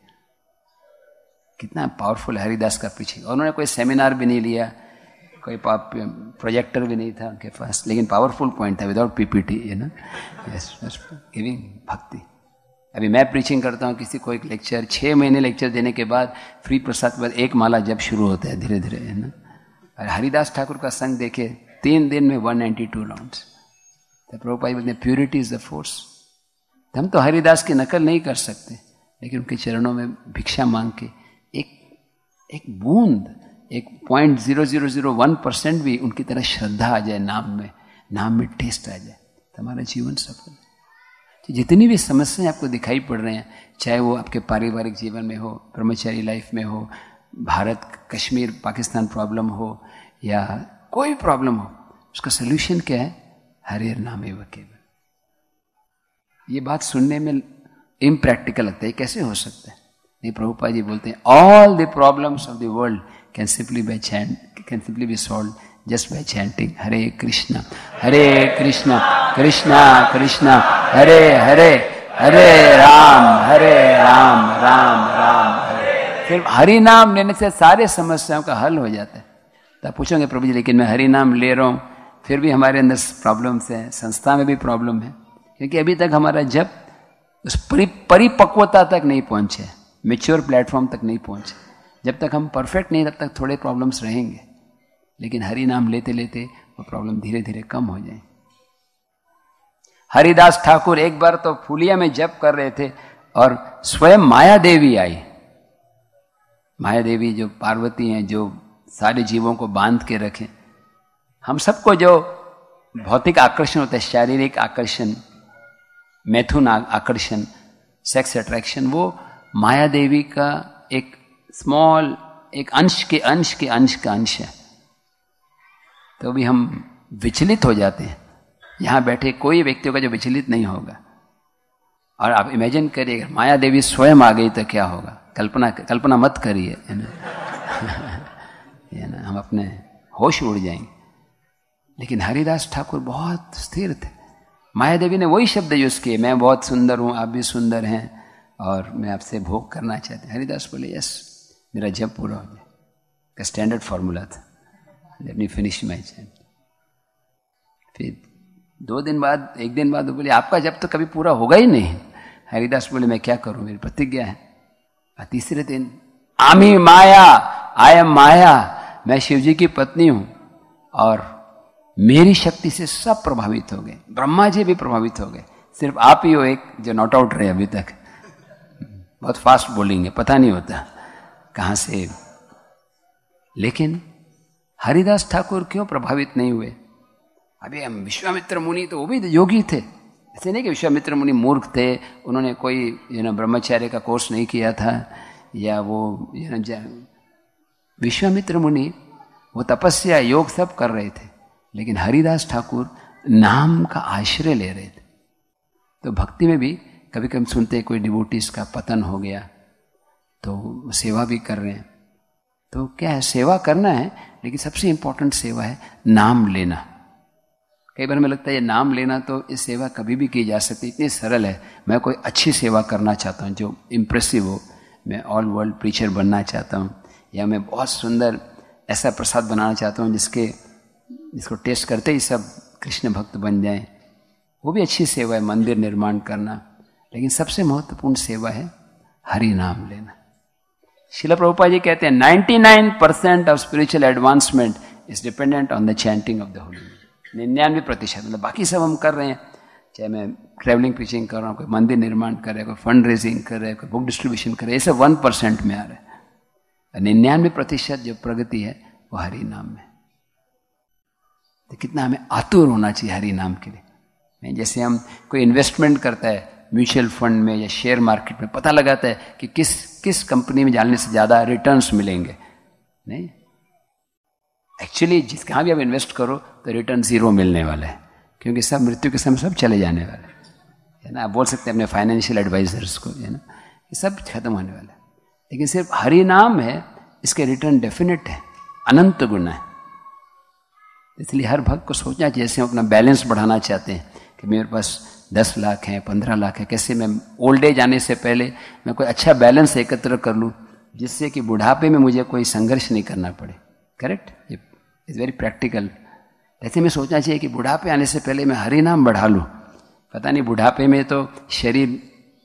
कितना पावरफुल हरिदास का पीछे। और उन्होंने कोई सेमिनार भी नहीं लिया, कोई प्रोजेक्टर भी नहीं था उनके पास, लेकिन पावरफुल पॉइंट था, without PPT, you know, yes, giving bhakti. अभी मैं प्रीचिंग करता हूँ किसी को एक लेक्चर, छः महीने लेक्चर देने के बाद फ्री प्रसाद के बाद एक माला जब शुरू होता है धीरे धीरे, है ना। और हरिदास ठाकुर का संग देखे, तीन दिन में वन नाइन्टी टू राउंड्स। तो प्रभुपाद बोलते हैं, प्योरिटी इज द फोर्स। हम तो हरिदास की नकल नहीं कर सकते, लेकिन उनके चरणों में भिक्षा मांग के एक एक बूंद, एक point zero zero zero one percent भी उनकी तरह श्रद्धा आ जाए नाम में, नाम में टेस्ट आ जाए, तो हमारा जीवन सफल है। तो जितनी भी समस्याएं आपको दिखाई पड़ रहे हैं, चाहे वो आपके पारिवारिक जीवन में हो, ब्रह्मचारी लाइफ में हो, भारत कश्मीर पाकिस्तान प्रॉब्लम हो, या कोई प्रॉब्लम हो, उसका सोल्यूशन क्या है? हरे नाम एव केवल। ये बात सुनने में इम्प्रैक्टिकल लगता है, कैसे हो सकता है? नहीं, प्रभुपाद जी बोलते हैं, all the problems of the world can simply by chant can simply be solved just by chanting Hare Krishna Hare Krishna Krishna Krishna Hare Hare Hare Ram Hare Ram Ram Ram Hare. सिर्फ हरि नाम लेने से सारे समस्याओं का हल हो जाता है। तो आप पूछोगे, प्रभु जी लेकिन मैं हरि नाम ले रहा हूं, फिर भी हमारे अंदर प्रॉब्लम्स हैं, संस्था में भी प्रॉब्लम है, क्योंकि अभी तक हमारा जब उस परि परिपक्वता तक नहीं पहुंचे, मेच्योर प्लेटफॉर्म तक नहीं पहुंचे। जब तक हम परफेक्ट नहीं, तब तक थोड़े प्रॉब्लम्स रहेंगे, लेकिन हरि नाम लेते लेते वो प्रॉब्लम धीरे धीरे कम हो जाए। हरिदास ठाकुर एक बार तो फूलिया में जप कर रहे थे और स्वयं माया देवी आई। माया देवी जो पार्वती हैं, जो सारे जीवों को बांध के रखें। हम सबको जो भौतिक आकर्षण होता है, शारीरिक आकर्षण, मैथुन आकर्षण, सेक्स अट्रैक्शन, वो माया देवी का एक स्मॉल, एक अंश के अंश के अंश का अंश है। तो भी हम विचलित हो जाते हैं। यहां बैठे कोई व्यक्ति होगा जो विचलित नहीं होगा। और आप इमेजिन करिए, अगर माया देवी स्वयं आ गई तो क्या होगा? कल्पना कल्पना मत करिए, है ना, हम अपने होश उड़ जाएंगे। लेकिन हरिदास ठाकुर बहुत स्थिर थे। माया देवी ने वही शब्द यूज किए, मैं बहुत सुंदर हूं, आप भी सुंदर हैं और मैं आपसे भोग करना चाहते हैं। हरिदास बोले, यस, मेरा जब पूरा हो जाए, का स्टैंडर्ड फॉर्मूला था, let me finish my chant. फिर दो दिन बाद, एक दिन बाद वो बोले, आपका जब तो कभी पूरा होगा ही नहीं। हरिदास बोले, मैं क्या करूं, मेरी प्रतिज्ञा है। और तीसरे दिन, आमी माया, आई एम माया, मैं शिव जी की पत्नी हूं और मेरी शक्ति से सब प्रभावित हो गए, ब्रह्मा जी भी प्रभावित हो गए, सिर्फ आप ही हो एक जो नॉट आउट रहे अभी तक। बहुत फास्ट बोलेंगे, पता नहीं होता कहां से। लेकिन हरिदास ठाकुर क्यों प्रभावित नहीं हुए? अभी हम विश्वामित्र मुनि तो वो भी योगी थे, ऐसे नहीं कि विश्वामित्र मुनि मूर्ख थे, उन्होंने कोई यू नो ब्रह्मचर्य का कोर्स नहीं किया था, या वो यू नो विश्वामित्र मुनि वो तपस्या योग सब कर रहे थे, लेकिन हरिदास ठाकुर नाम का आश्रय ले रहे थे। तो भक्ति में भी कभी कभी सुनते हैं कोई डिवोटीज का पतन हो गया तो सेवा भी कर रहे हैं। तो क्या है, सेवा करना है, लेकिन सबसे इंपॉर्टेंट सेवा है नाम लेना। कई बार हमें लगता है ये नाम लेना तो ये सेवा कभी भी की जा सकती, इतनी सरल है। मैं कोई अच्छी सेवा करना चाहता हूँ जो इम्प्रेसिव हो, मैं ऑल वर्ल्ड प्रीचर बनना चाहता हूँ, या मैं बहुत सुंदर ऐसा प्रसाद बनाना चाहता हूँ जिसके जिसको टेस्ट करते ही सब कृष्ण भक्त बन जाएं, वो भी अच्छी सेवा है, मंदिर निर्माण करना। लेकिन सबसे महत्वपूर्ण सेवा है हरि नाम लेना। श्रील प्रभुपाद जी कहते हैं निन्यानवे percent of spiritual advancement is dependent on the चैंटिंग ऑफ द होली नेम। निन्यानवे प्रतिशत, मतलब बाकी सब हम कर रहे हैं, चाहे मैं ट्रैवलिंग प्रीचिंग कर रहा हूँ, कोई मंदिर निर्माण कर रहा है, कोई फंड रेजिंग कर रहा है, कोई बुक डिस्ट्रीब्यूशन कर रहा है, ये सब वन परसेंट में आ रहा है। निन्यानवे प्रतिशत जो प्रगति है वो हरि नाम में। तो कितना हमें आतुर होना चाहिए हरि नाम के लिए। जैसे हम कोई इन्वेस्टमेंट करता है म्यूचुअल फंड में या शेयर मार्केट में, पता लगाता है कि किस किस कंपनी में जाने से ज्यादा रिटर्न्स मिलेंगे। नहीं, एक्चुअली जिस कहाँ भी आप इन्वेस्ट करो तो रिटर्न जीरो मिलने वाला है, क्योंकि सब मृत्यु के समय सब चले जाने वाले है ना। आप बोल सकते हैं अपने फाइनेंशियल एडवाइजर्स को, है ना, ये सब खत्म होने वाला है। लेकिन सिर्फ हरि नाम है, इसके रिटर्न डेफिनेट है, अनंत गुना है। इसलिए हर भक्त को सोचना चाहिए, जैसे हम अपना बैलेंस बढ़ाना चाहते हैं कि मेरे पास दस लाख है, पंद्रह लाख है, कैसे मैं ओल्ड एज आने से पहले मैं कोई अच्छा बैलेंस एकत्र कर लूँ जिससे कि बुढ़ापे में मुझे कोई संघर्ष नहीं करना पड़े। Correct, it's very practical. ऐसे में सोचना चाहिए कि बुढ़ापे आने से पहले मैं हरि नाम बढ़ा लूँ। पता नहीं बुढ़ापे में तो शरीर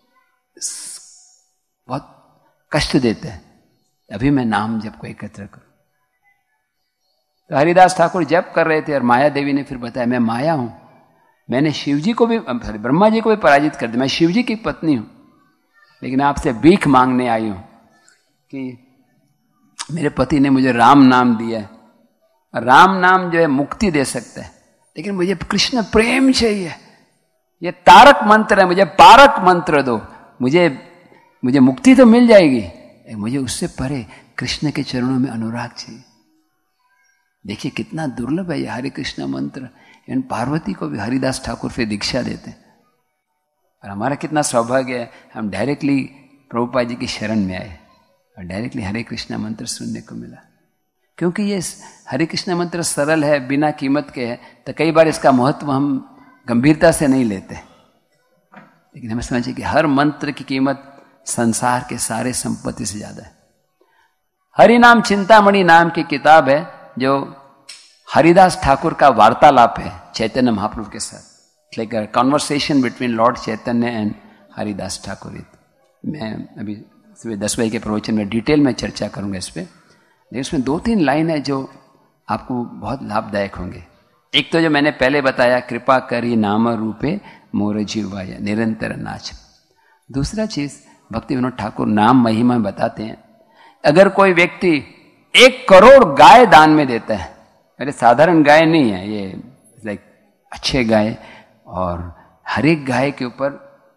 बहुत कष्ट देता है, अभी मैं नाम जप को एकत्र करूँ। तो हरिदास ठाकुर जप कर रहे थे और माया देवी ने फिर बताया मैं माया हूं, मैंने शिव जी को भी, सॉरी ब्रह्मा जी को भी पराजित कर दिया, मैं शिव जी की पत्नी हूं, लेकिन आपसे भीख मांगने आई हूं कि मेरे पति ने मुझे राम नाम दिया है, राम नाम जो है मुक्ति दे सकता है, लेकिन मुझे कृष्ण प्रेम चाहिए, ये तारक मंत्र है, मुझे पारक मंत्र दो, मुझे मुझे मुक्ति तो मिल जाएगी, मुझे उससे परे कृष्ण के चरणों में अनुराग चाहिए। देखिए कितना दुर्लभ है ये हरे कृष्ण मंत्र। इन पार्वती को भी हरिदास ठाकुर फिर दीक्षा देते हैं, और हमारा कितना सौभाग्य है, हम डायरेक्टली प्रभुपाद जी की शरण में आए और डायरेक्टली हरे कृष्ण मंत्र सुनने को मिला। क्योंकि ये हरे कृष्ण मंत्र सरल है, बिना कीमत के है, तो कई बार इसका महत्व हम गंभीरता से नहीं लेते, लेकिन हमें समझिए कि हर मंत्र की कीमत संसार के सारे संपत्ति से ज्यादा है। हरि नाम चिंतामणि नाम की किताब है जो हरिदास ठाकुर का वार्तालाप है चैतन्य महाप्रभु के साथ, like a conversation between lord Chaitanya and Haridas Thakur. मैं अभी सुबह दस बजे के प्रवचन में डिटेल में चर्चा करूंगा इस पर, लेकिन उसमें दो तीन लाइन है जो आपको बहुत लाभदायक होंगे। एक तो जो मैंने पहले बताया, कृपा करी नाम रूपे मोर जीवाय निरंतर नाच। दूसरा चीज भक्ति विनोद ठाकुर नाम महिमा बताते हैं, अगर कोई व्यक्ति एक करोड़ गाय दान में देता है, अरे साधारण गाय नहीं है ये, लाइक अच्छे गाय, और हर एक गाय के ऊपर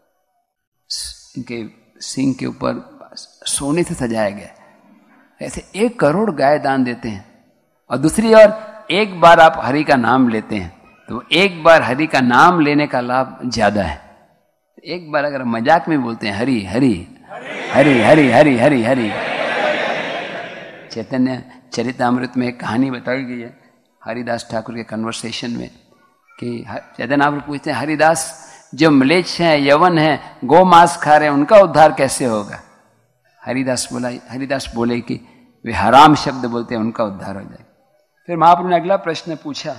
इनके सिंग के ऊपर सोने से सजाया गया, ऐसे एक करोड़ गाय दान देते हैं। और दूसरी ओर एक बार आप हरि का नाम लेते हैं तो एक बार हरि का नाम लेने का लाभ ज्यादा है। एक बार अगर मजाक में बोलते हैं हरि हरि हरि हरि हरि हरि हरि। चैतन्य चरितामृत में एक कहानी बताई गई है हरिदास ठाकुर के कन्वर्सेशन में, कि चैतन्य महाप्रभु पूछते हैं हरिदास जो म्लेच्छ हैं, यवन हैं, गौ मांस खा रहे हैं, उनका उद्धार कैसे होगा? हरिदास बोला हरिदास बोले कि वे हराम शब्द बोलते हैं, उनका उद्धार हो जाएगा। फिर महाप्रभु ने अगला प्रश्न पूछा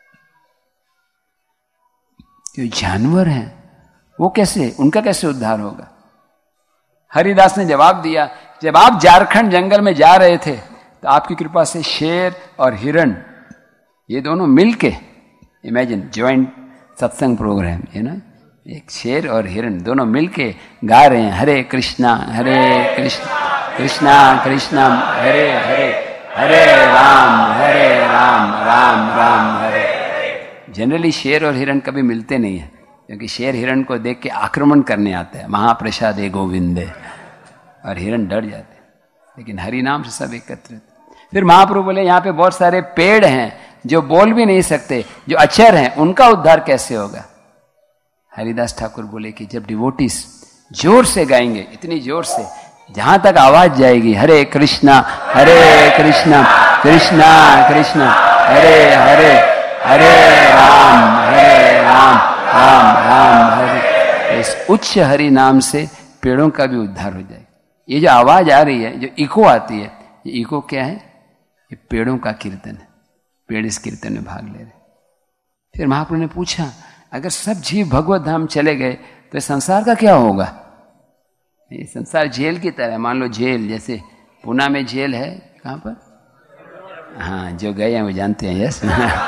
कि जानवर हैं वो कैसे, उनका कैसे उद्धार होगा? हरिदास ने जवाब दिया, जब आप झारखंड जंगल में जा रहे थे तो आपकी कृपा से शेर और हिरण ये दोनों मिलके, इमेजिन ज्वाइंट सत्संग प्रोग्राम है ना, एक शेर और हिरण दोनों मिलके गा रहे हैं हरे कृष्णा हरे कृष्णा कृष्णा कृष्णा हरे हरे हरे राम हरे राम राम राम हरे। जनरली शेर और हिरण कभी मिलते नहीं है, क्योंकि शेर हिरण को देख के आक्रमण करने आता है, महाप्रसादे गोविंदे, और हिरण डर जाते हैं। लेकिन हरि नाम से सब एकत्रित। फिर महाप्रभु बोले यहाँ पे बहुत सारे पेड़ हैं जो बोल भी नहीं सकते, जो अक्षर हैं, उनका उद्धार कैसे होगा? हरिदास ठाकुर बोले कि जब डिवोटीज जोर से गाएंगे, इतनी जोर से जहां तक आवाज जाएगी, हरे कृष्णा हरे कृष्णा कृष्णा कृष्णा हरे हरे हरे राम हरे राम राम राम हरे, इस उच्च हरि नाम से पेड़ों का भी उद्धार हो जाए। ये जो आवाज आ रही है, जो इको आती है, ये इको क्या है? ये पेड़ों का कीर्तन है। पेड़ इस कीर्तन में भाग ले रहे। फिर महाप्रभु ने पूछा, अगर सब जीव भगवत धाम चले गए तो संसार का क्या होगा? ये संसार जेल की तरह, मान लो जेल, जैसे पुणे में जेल है, कहाँ पर? हाँ, जो गए हैं वो जानते हैं। Yes,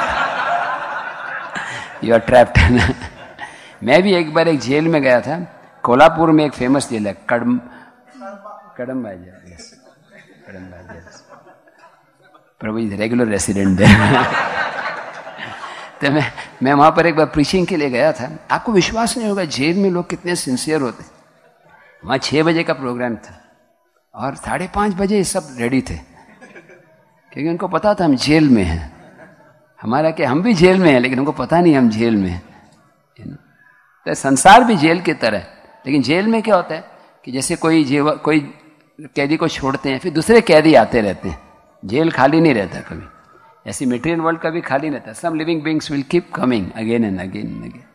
you are trapped. मैं भी एक बार एक जेल में गया था, कोल्हापुर में एक फेमस जेल है, Kadam Kadamba jail. Yes, Kadamba jail. Prabhu ji regular resident है। तो मैं मैं वहां पर एक बार प्रीचिंग के लिए गया था। आपको विश्वास नहीं होगा, जेल में लोग कितने सिंसियर होते। वहां छह बजे का प्रोग्राम था और साढ़े पांच बजे सब रेडी थे, क्योंकि उनको पता था हम जेल में हैं। हमारा क्या, हम भी जेल में हैं, लेकिन उनको पता नहीं हम जेल में हैं। तो संसार भी जेल की तरह। लेकिन जेल में क्या होता है कि जैसे कोई जेव कोई कैदी को छोड़ते हैं, फिर दूसरे कैदी आते रहते हैं। जेल खाली नहीं रहता कभी। ऐसी मेटेरियल वर्ल्ड कभी खाली नहीं रहता। Some living beings will keep coming again and again and again.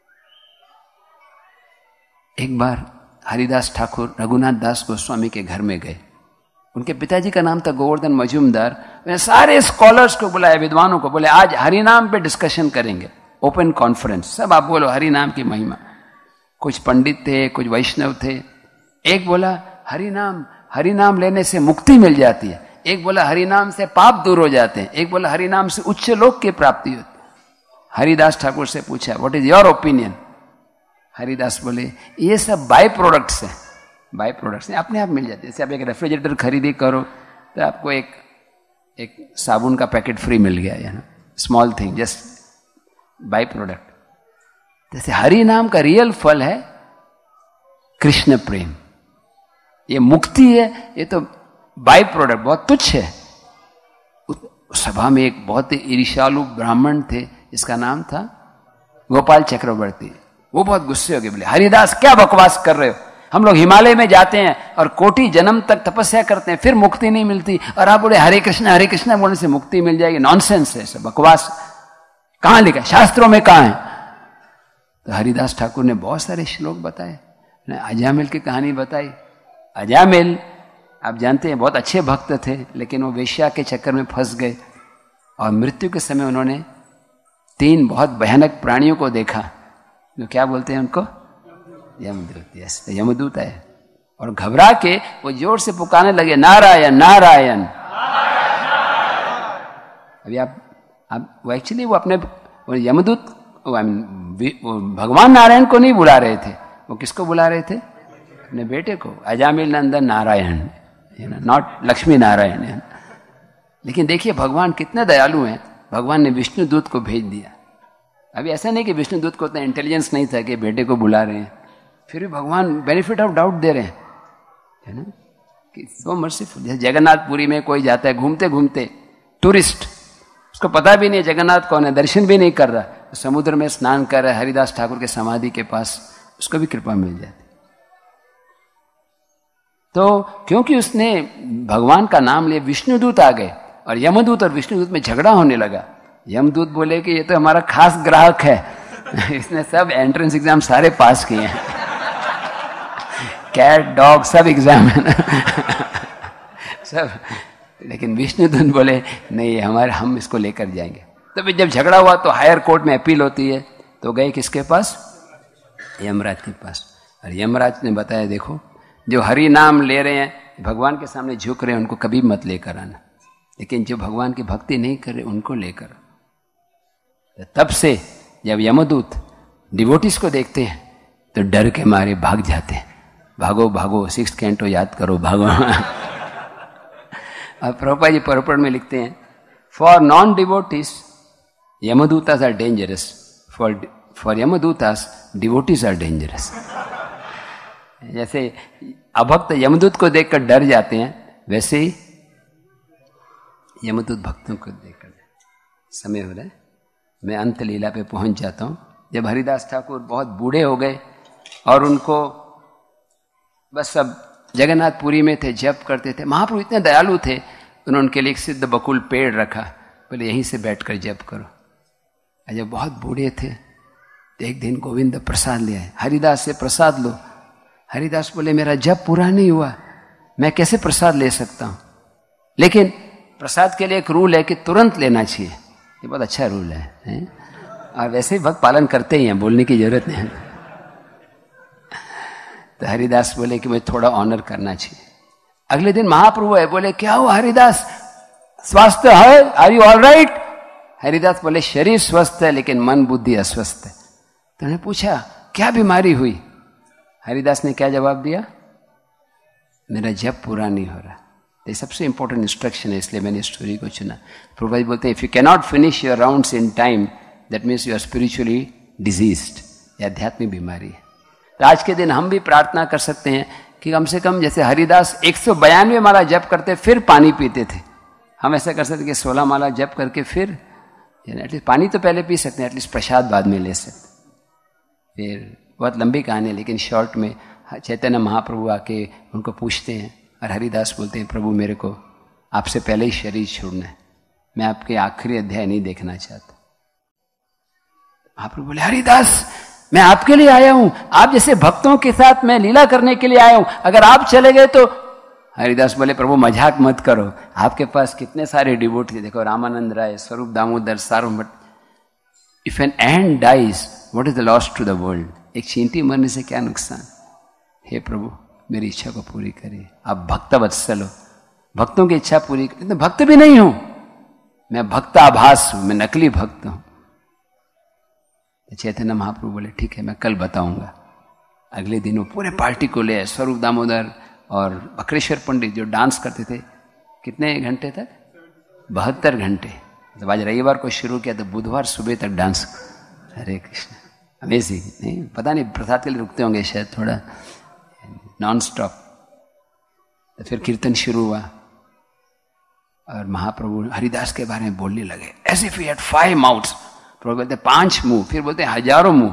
एक बार हरिदास ठाकुर रघुनाथ दास गोस्वामी के घर में गए। उनके पिताजी का नाम था गोवर्धन मजूमदार। मैंने सारे स्कॉलर्स को बुलाया, विद्वानों को, बोले आज हरि नाम पे डिस्कशन करेंगे, ओपन कॉन्फ्रेंस, सब आप बोलो हरि नाम की महिमा। कुछ पंडित थे, कुछ वैष्णव थे। एक बोला हरि नाम हरि नाम लेने से मुक्ति मिल जाती है, एक बोला हरि नाम से पाप दूर हो जाते हैं, एक बोला हरि नाम से उच्च लोक की प्राप्ति होती है। हरिदास ठाकुर से पूछा, what is your opinion? Haridas बोले ये सब बाय प्रोडक्ट्स हैं, बाय प्रोडक्ट्स हैं, अपने आप मिल जाते हैं। जैसे आप एक रेफ्रिजरेटर खरीदी करो तो आपको एक एक साबुन का पैकेट फ्री मिल गया, है ना, small thing, just byproduct. जैसे हरि नाम का रियल फल है कृष्ण प्रेम, ये मुक्ति है, ये तो बाय प्रोडक्ट, बहुत तुच्छ है। सभा में एक बहुत ही ईर्ष्यालु ब्राह्मण थे, जिसका नाम था गोपाल चक्रवर्ती। वो बहुत गुस्से हो गए, बोले हरिदास क्या बकवास कर रहे हो, हम लोग हिमालय में जाते हैं और कोटि जन्म तक तपस्या करते हैं, फिर मुक्ति नहीं मिलती, और आप बोले हरे कृष्णा हरे कृष्णा बोलने से मुक्ति मिल जाएगी, नॉनसेंस है, सब बकवास, कहां लिखा, शास्त्रों में कहां है? तो हरिदास ठाकुर ने बहुत सारे श्लोक बताए, अजामिल की कहानी बताई। अजामिल आप जानते हैं बहुत अच्छे भक्त थे, लेकिन वो वेश्या के चक्कर में फंस गए और मृत्यु के समय उन्होंने तीन बहुत भयानक प्राणियों को देखा, जो क्या बोलते हैं उनको, यमदूत। यस, यमदूत है। और घबरा के वो जोर से पुकारने लगे, नारायण नारायण। अभी आप आप वो एक्चुअली वो अपने वो यमदूत वो, वो भगवान नारायण को नहीं बुला रहे थे, वो किसको बुला रहे थे? अपने बेटे को, अजामिल नंदन नारायण, नॉट लक्ष्मी नारायण। लेकिन देखिए भगवान कितने दयालु हैं, भगवान ने विष्णु दूत को भेज दिया। अभी ऐसा नहीं कि विष्णु दूत को उतना इंटेलिजेंस नहीं था कि बेटे को बुला रहे हैं, फिर भी भगवान बेनिफिट ऑफ डाउट दे रहे हैं, है ना, कि सो मर्सीफुल। जैसे जगन्नाथपुरी में कोई जाता है घूमते घूमते, टूरिस्ट, उसको पता भी नहीं जगन्नाथ कौन है, दर्शन भी नहीं कर रहा, तो समुद्र में स्नान कर रहा है हरिदास ठाकुर के समाधि के पास, उसको भी कृपा मिल जाती। तो क्योंकि उसने भगवान का नाम लिया, विष्णुदूत आ गए और यमदूत और विष्णुदूत में झगड़ा होने लगा। यमदूत बोले कि ये तो हमारा खास ग्राहक है, इसने सब एंट्रेंस एग्जाम सारे पास किए हैं, कैट डॉग सब एग्जाम है ना सब। लेकिन विष्णुदूत बोले नहीं, हमारे हम इसको लेकर जाएंगे। तो फिर जब झगड़ा हुआ तो हायर कोर्ट में अपील होती है, तो गए किसके पास? यमराज के पास। और यमराज ने बताया देखो जो हरि नाम ले रहे हैं, भगवान के सामने झुक रहे हैं, उनको कभी मत लेकर आना, लेकिन जो भगवान की भक्ति नहीं कर रहे उनको लेकर। तब से जब यमदूत डिवोटिस को देखते हैं तो डर के मारे भाग जाते हैं, भागो भागो, सिक्स कैंटो याद करो, भागो। और प्रभुपाद जी परपड़ में लिखते हैं, for non devotees Yamadutas are dangerous, for for Yamadutas devotees are dangerous. जैसे अभक्त यमदूत को देखकर डर जाते हैं, वैसे ही यमदूत भक्तों को देखकर। समय हो रहा है, मैं अंत लीला पे पहुंच जाता हूं। जब हरिदास ठाकुर बहुत बूढ़े हो गए और उनको बस सब जगन्नाथपुरी में थे, जप करते थे। महाप्रभु इतने दयालु थे, उन्होंने उनके लिए एक सिद्ध बकुल पेड़ रखा, बोले यहीं से बैठकर जप करो। और जब बहुत बूढ़े थे तो एक दिन गोविंद प्रसाद ले आए, हरिदास से प्रसाद लो। हरिदास बोले मेरा जप पूरा नहीं हुआ, मैं कैसे प्रसाद ले सकता हूं। लेकिन प्रसाद के लिए एक रूल है कि तुरंत लेना चाहिए, ये बहुत अच्छा रूल है, है? और वैसे ही भक्त पालन करते ही हैं, बोलने की जरूरत नहीं है। तो हरिदास बोले कि मुझे थोड़ा ऑनर करना चाहिए। अगले दिन महाप्रभु है, बोले क्या हुआ हरिदास, स्वास्थ्य है, are you all right? Haridas बोले शरीर स्वस्थ है लेकिन मन बुद्धि अस्वस्थ है। तो उन्होंने पूछा क्या बीमारी हुई? हरिदास ने क्या जवाब दिया? मेरा जप पूरा नहीं हो रहा। ये सबसे इंपॉर्टेंट इंस्ट्रक्शन है, इसलिए मैंने स्टोरी को चुना। प्रभु बोलते हैं if you can not finish your rounds in time that means you are spiritually diseased, ये आध्यात्मिक बीमारी है। तो आज के दिन हम भी प्रार्थना कर सकते हैं कि कम से कम जैसे हरिदास एक सौ बयानवे माला जप करते फिर पानी पीते थे, हम ऐसा कर सकते कि सोलह माला जप करके फिर एटलीस्ट पानी तो पहले पी सकते हैं, एटलीस्ट प्रसाद बाद में ले सकते। फिर बहुत लंबी कहानी है लेकिन शॉर्ट में चैतन्य महाप्रभु आके उनको पूछते हैं और हरिदास बोलते हैं प्रभु मेरे को आपसे पहले ही शरीर छोड़ना है, मैं आपके आखिरी अध्याय नहीं देखना चाहता। महाप्रभु बोले हरिदास मैं आपके लिए आया हूं, आप जैसे भक्तों के साथ मैं लीला करने के लिए आया हूं, अगर आप चले गए तो। हरिदास बोले प्रभु मजाक मत करो, आपके पास कितने सारे डिवोटी, देखो Ramanand Rai, Swarup Damodar, Sarvabhauma. If an ant dies what is the loss to the world, एक चींटी मरने से क्या नुकसान। हे प्रभु मेरी इच्छा को पूरी करिए, आप भक्त वत्सल हो, भक्तों की इच्छा पूरी करिए। तो भक्त भी नहीं हूं मैं, भक्ताभास हूं, मैं नकली भक्त हूं। चैतन्य महाप्रभु बोले ठीक है मैं कल बताऊंगा। अगले दिन वो पूरे पार्टी को ले, स्वरूप दामोदर और बकरेश्वर पंडित जो डांस करते थे, कितने घंटे तक? बहत्तर घंटे। जब आज रविवार को शुरू किया तो बुधवार सुबह तक डांस। हरे कृष्ण, अमेजिंग। नहीं पता नहीं प्रसाद के लिए रुकते होंगे शायद थोड़ा, नॉन स्टॉप। तो फिर कीर्तन शुरू हुआ और महाप्रभु हरिदास के बारे में बोलने लगे as if he had five mouths. Prabhu बोलते पांच मुंह, फिर बोलते हजारों मुंह।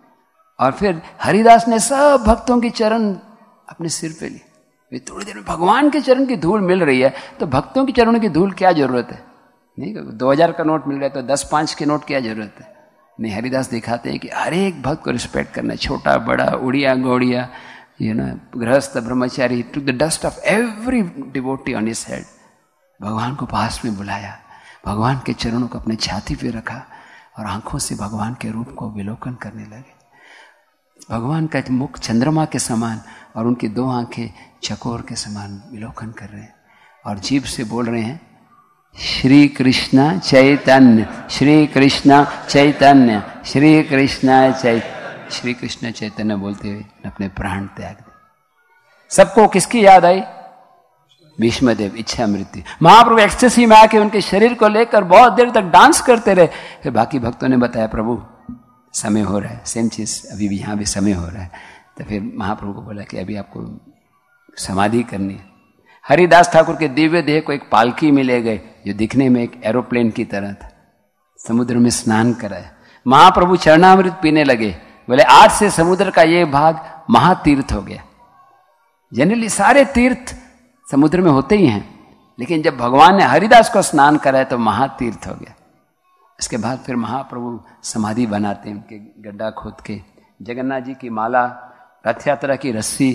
और फिर हरिदास ने सब भक्तों की चरण अपने सिर पे ली। थोड़ी देर में भगवान के चरण की धूल मिल रही है तो भक्तों की चरणों की धूल क्या जरूरत है? नहीं, दो हजार का नोट मिल रहा है तो दस पांच के नोट क्या जरूरत है? नहीं, हरिदास दिखाते हैं कि हर एक भक्त को रिस्पेक्ट करना, छोटा बड़ा, Odia Gaudiya, you know, grihastha brahmachari, to the dust of every devotee on his head. भगवान को पास में बुलाया, भगवान के चरणों को अपने छाती पे रखा और आंखों से भगवान के रूप को विलोकन करने लगे। भगवान का मुख चंद्रमा के समान और उनकी दो आंखें चकोर के समान विलोकन कर रहे हैं और जीभ से बोल रहे हैं श्री कृष्ण चैतन्य, श्री कृष्ण चैतन्य, श्री कृष्ण चैतन्य। श्री कृष्ण चैतन्य बोलते हुए अपने प्राण त्याग दिए। सबको किसकी याद आई? भीष्मदेव, इच्छा मृत्यु। महाप्रभु एक्सटेसी में आके उनके शरीर को लेकर बहुत देर तक डांस करते रहे। फिर बाकी भक्तों ने बताया प्रभु समय हो रहा है, सेम चीज अभी भी यहाँ भी समय हो रहा है। तो फिर महाप्रभु को बोला कि अभी आपको समाधि करनी है। हरिदास ठाकुर के दिव्य देह को एक पालकी में ले गए जो दिखने में एक एरोप्लेन की तरह था। समुद्र में स्नान कराया। महाप्रभु चरणामृत पीने लगे। बोले आज से समुद्र का ये भाग महातीर्थ हो गया। जनरली सारे तीर्थ समुद्र में होते ही हैं, लेकिन जब भगवान ने हरिदास को स्नान कराया तो महातीर्थ हो गया। इसके बाद फिर महाप्रभु समाधि बनाते हैं उनके गड्ढा खोद के। जगन्नाथ जी की माला, रथ यात्रा की रस्सी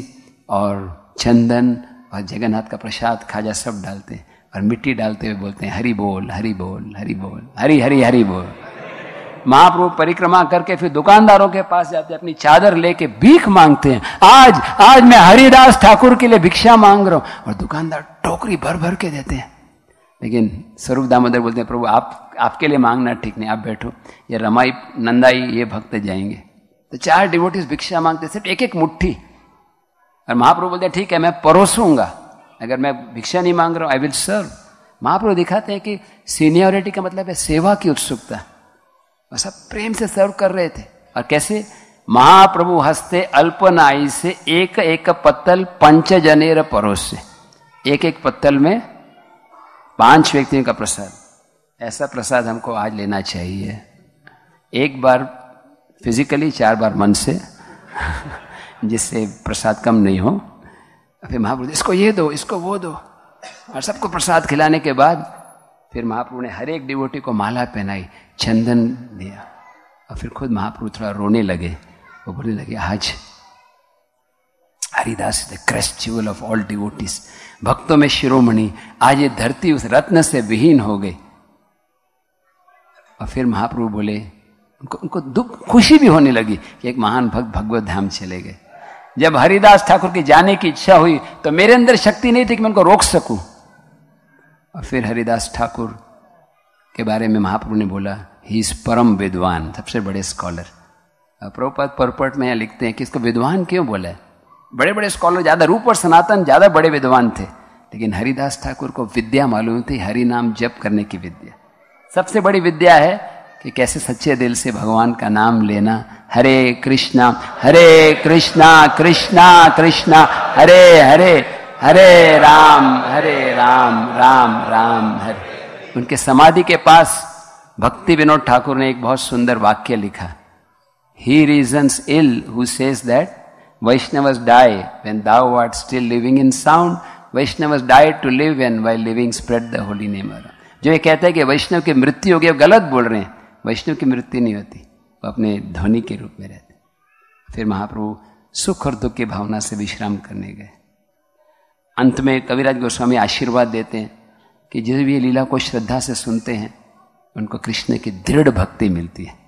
और चंदन और जगन्नाथ का प्रसाद खाजा सब डालते हैं और मिट्टी डालते हुए बोलते हैं हरि बोल हरि बोल हरि बोल, हरि हरि हरि बोल। महाप्रभु परिक्रमा करके फिर दुकानदारों के पास जाते हैं, अपनी चादर लेके भीख मांगते हैं। आज आज मैं हरिदास ठाकुर के लिए भिक्षा मांग रहा हूं। और दुकानदार टोकरी भर भर के देते हैं। लेकिन स्वरूप दामोदर बोलते हैं प्रभु आप आपके लिए मांगना ठीक नहीं, आप बैठो, ये रमाई नंदाई ये भक्त जाएंगे। तो चार डिवोटीज भिक्षा मांगते, सिर्फ एक एक मुट्ठी। और महाप्रभु बोलते हैं ठीक है मैं परोसूंगा, अगर मैं भिक्षा नहीं मांग रहा हूं आई विल सर्व। महाप्रभु दिखाते हैं कि सीनियरिटी का मतलब है सेवा की उत्सुकता। और सब प्रेम से सर्व कर रहे थे। और कैसे? महाप्रभु हंसते अल्पनाई से एक एक पत्तल पंच जनेर परोस से, एक एक पत्तल में पांच व्यक्तियों का प्रसाद। ऐसा प्रसाद हमको आज लेना चाहिए, एक बार फिजिकली, चार बार मन से जिससे प्रसाद कम नहीं हो। फिर महाप्रभु इसको ये दो, इसको वो दो, और सबको प्रसाद खिलाने के बाद फिर महाप्रभु ने हर एक डिवोटी को माला पहनाई, चंदन दिया, और फिर खुद महाप्रभु थोड़ा रोने लगे। वो बोलने लगे आज Haridas is the crest jewel of all devotees, भक्तों में शिरोमणि, आज ये धरती उस रत्न से विहीन हो गई। और फिर महाप्रभु बोले, उनको उनको दुख खुशी भी होने लगी कि एक महान भक्त भगवत धाम चले गए। जब हरिदास ठाकुर की जाने की इच्छा हुई तो मेरे अंदर शक्ति नहीं थी कि मैं उनको रोक सकूं। और फिर हरिदास ठाकुर के बारे में महाप्रभु ने बोला, ही इज परम विद्वान, सबसे बड़े स्कॉलर। प्रभुपाद परपट में यहाँ लिखते हैं कि इसको विद्वान क्यों बोला है? बड़े बड़े स्कॉलर ज्यादा, रूप और सनातन ज्यादा बड़े विद्वान थे, लेकिन हरिदास ठाकुर को विद्या मालूम थी, हरि नाम जप करने की विद्या। सबसे बड़ी विद्या है कि कैसे सच्चे दिल से भगवान का नाम लेना। हरे कृष्णा हरे कृष्णा कृष्णा कृष्णा हरे हरे, हरे राम हरे राम राम राम हरे। उनके समाधि के पास भक्ति विनोद ठाकुर ने एक बहुत सुंदर वाक्य लिखा, He reasons ill who says that Vaishnavas die when thou art still living in sound, Vaishnavas die to live and while living spread the holy name around। जो ये कहता है कि वैष्णव की मृत्यु हो गई, गलत बोल रहे हैं। वैष्णव की मृत्यु नहीं होती, वो अपने ध्वनि के रूप में रहते। फिर महाप्रभु सुख और दुख की भावना से विश्राम करने गए। अंत में कविराज गोस्वामी आशीर्वाद देते हैं कि जिस भी लीला को श्रद्धा से सुनते हैं उनको कृष्ण की दृढ़ भक्ति मिलती है।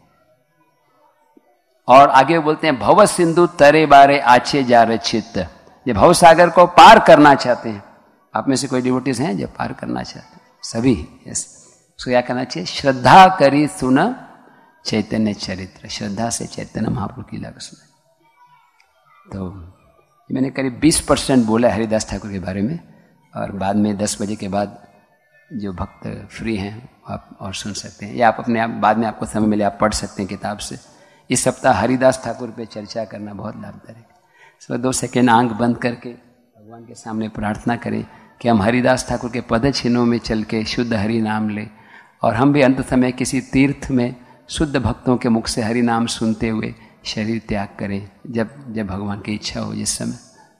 और आगे बोलते हैं, भव सिंधु तरे बारे आचे जा रहे चित्त। ये भव सागर को पार करना चाहते हैं, आप में से कोई डिवोटीज हैं जो पार करना चाहते हैं? सभी। यस, उसको क्या करना चाहिए? श्रद्धा करी सुन चैतन्य चरित्र, श्रद्धा से चैतन्य महाप्रभु की लीला सुना। तो मैंने करीब बीस परसेंट बोला हरिदास ठाकुर के बारे में, और बाद में दस बजे के बाद जो भक्त फ्री हैं आप और सुन सकते हैं, या आप अपने आप बाद में आपको समय मिले आप पढ़ सकते हैं किताब से। इस सप्ताह हरिदास ठाकुर पे चर्चा करना बहुत लाभदायक है। सो दो सेकेंड आंख बंद करके भगवान के सामने प्रार्थना करें कि हम हरिदास ठाकुर के पद चिन्हों में चल के शुद्ध हरि नाम लें, और हम भी अंत समय किसी तीर्थ में शुद्ध भक्तों के मुख से हरि नाम सुनते हुए शरीर त्याग करें, जब जब भगवान की इच्छा हो जिस समय।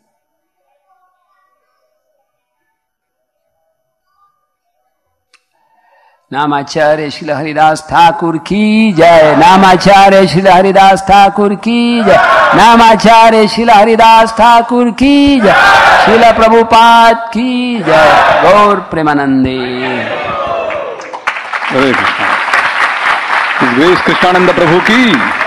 नामाचार्य श्री हरिदास ठाकुर की जय, नामाचार्य श्री हरिदास ठाकुर की जय, नामाचार्य श्री हरिदास ठाकुर की जय, श्रील प्रभुपाद की जय, गौर प्रेमानंदे। हरे कृष्णा। कृष्णानंद प्रभु की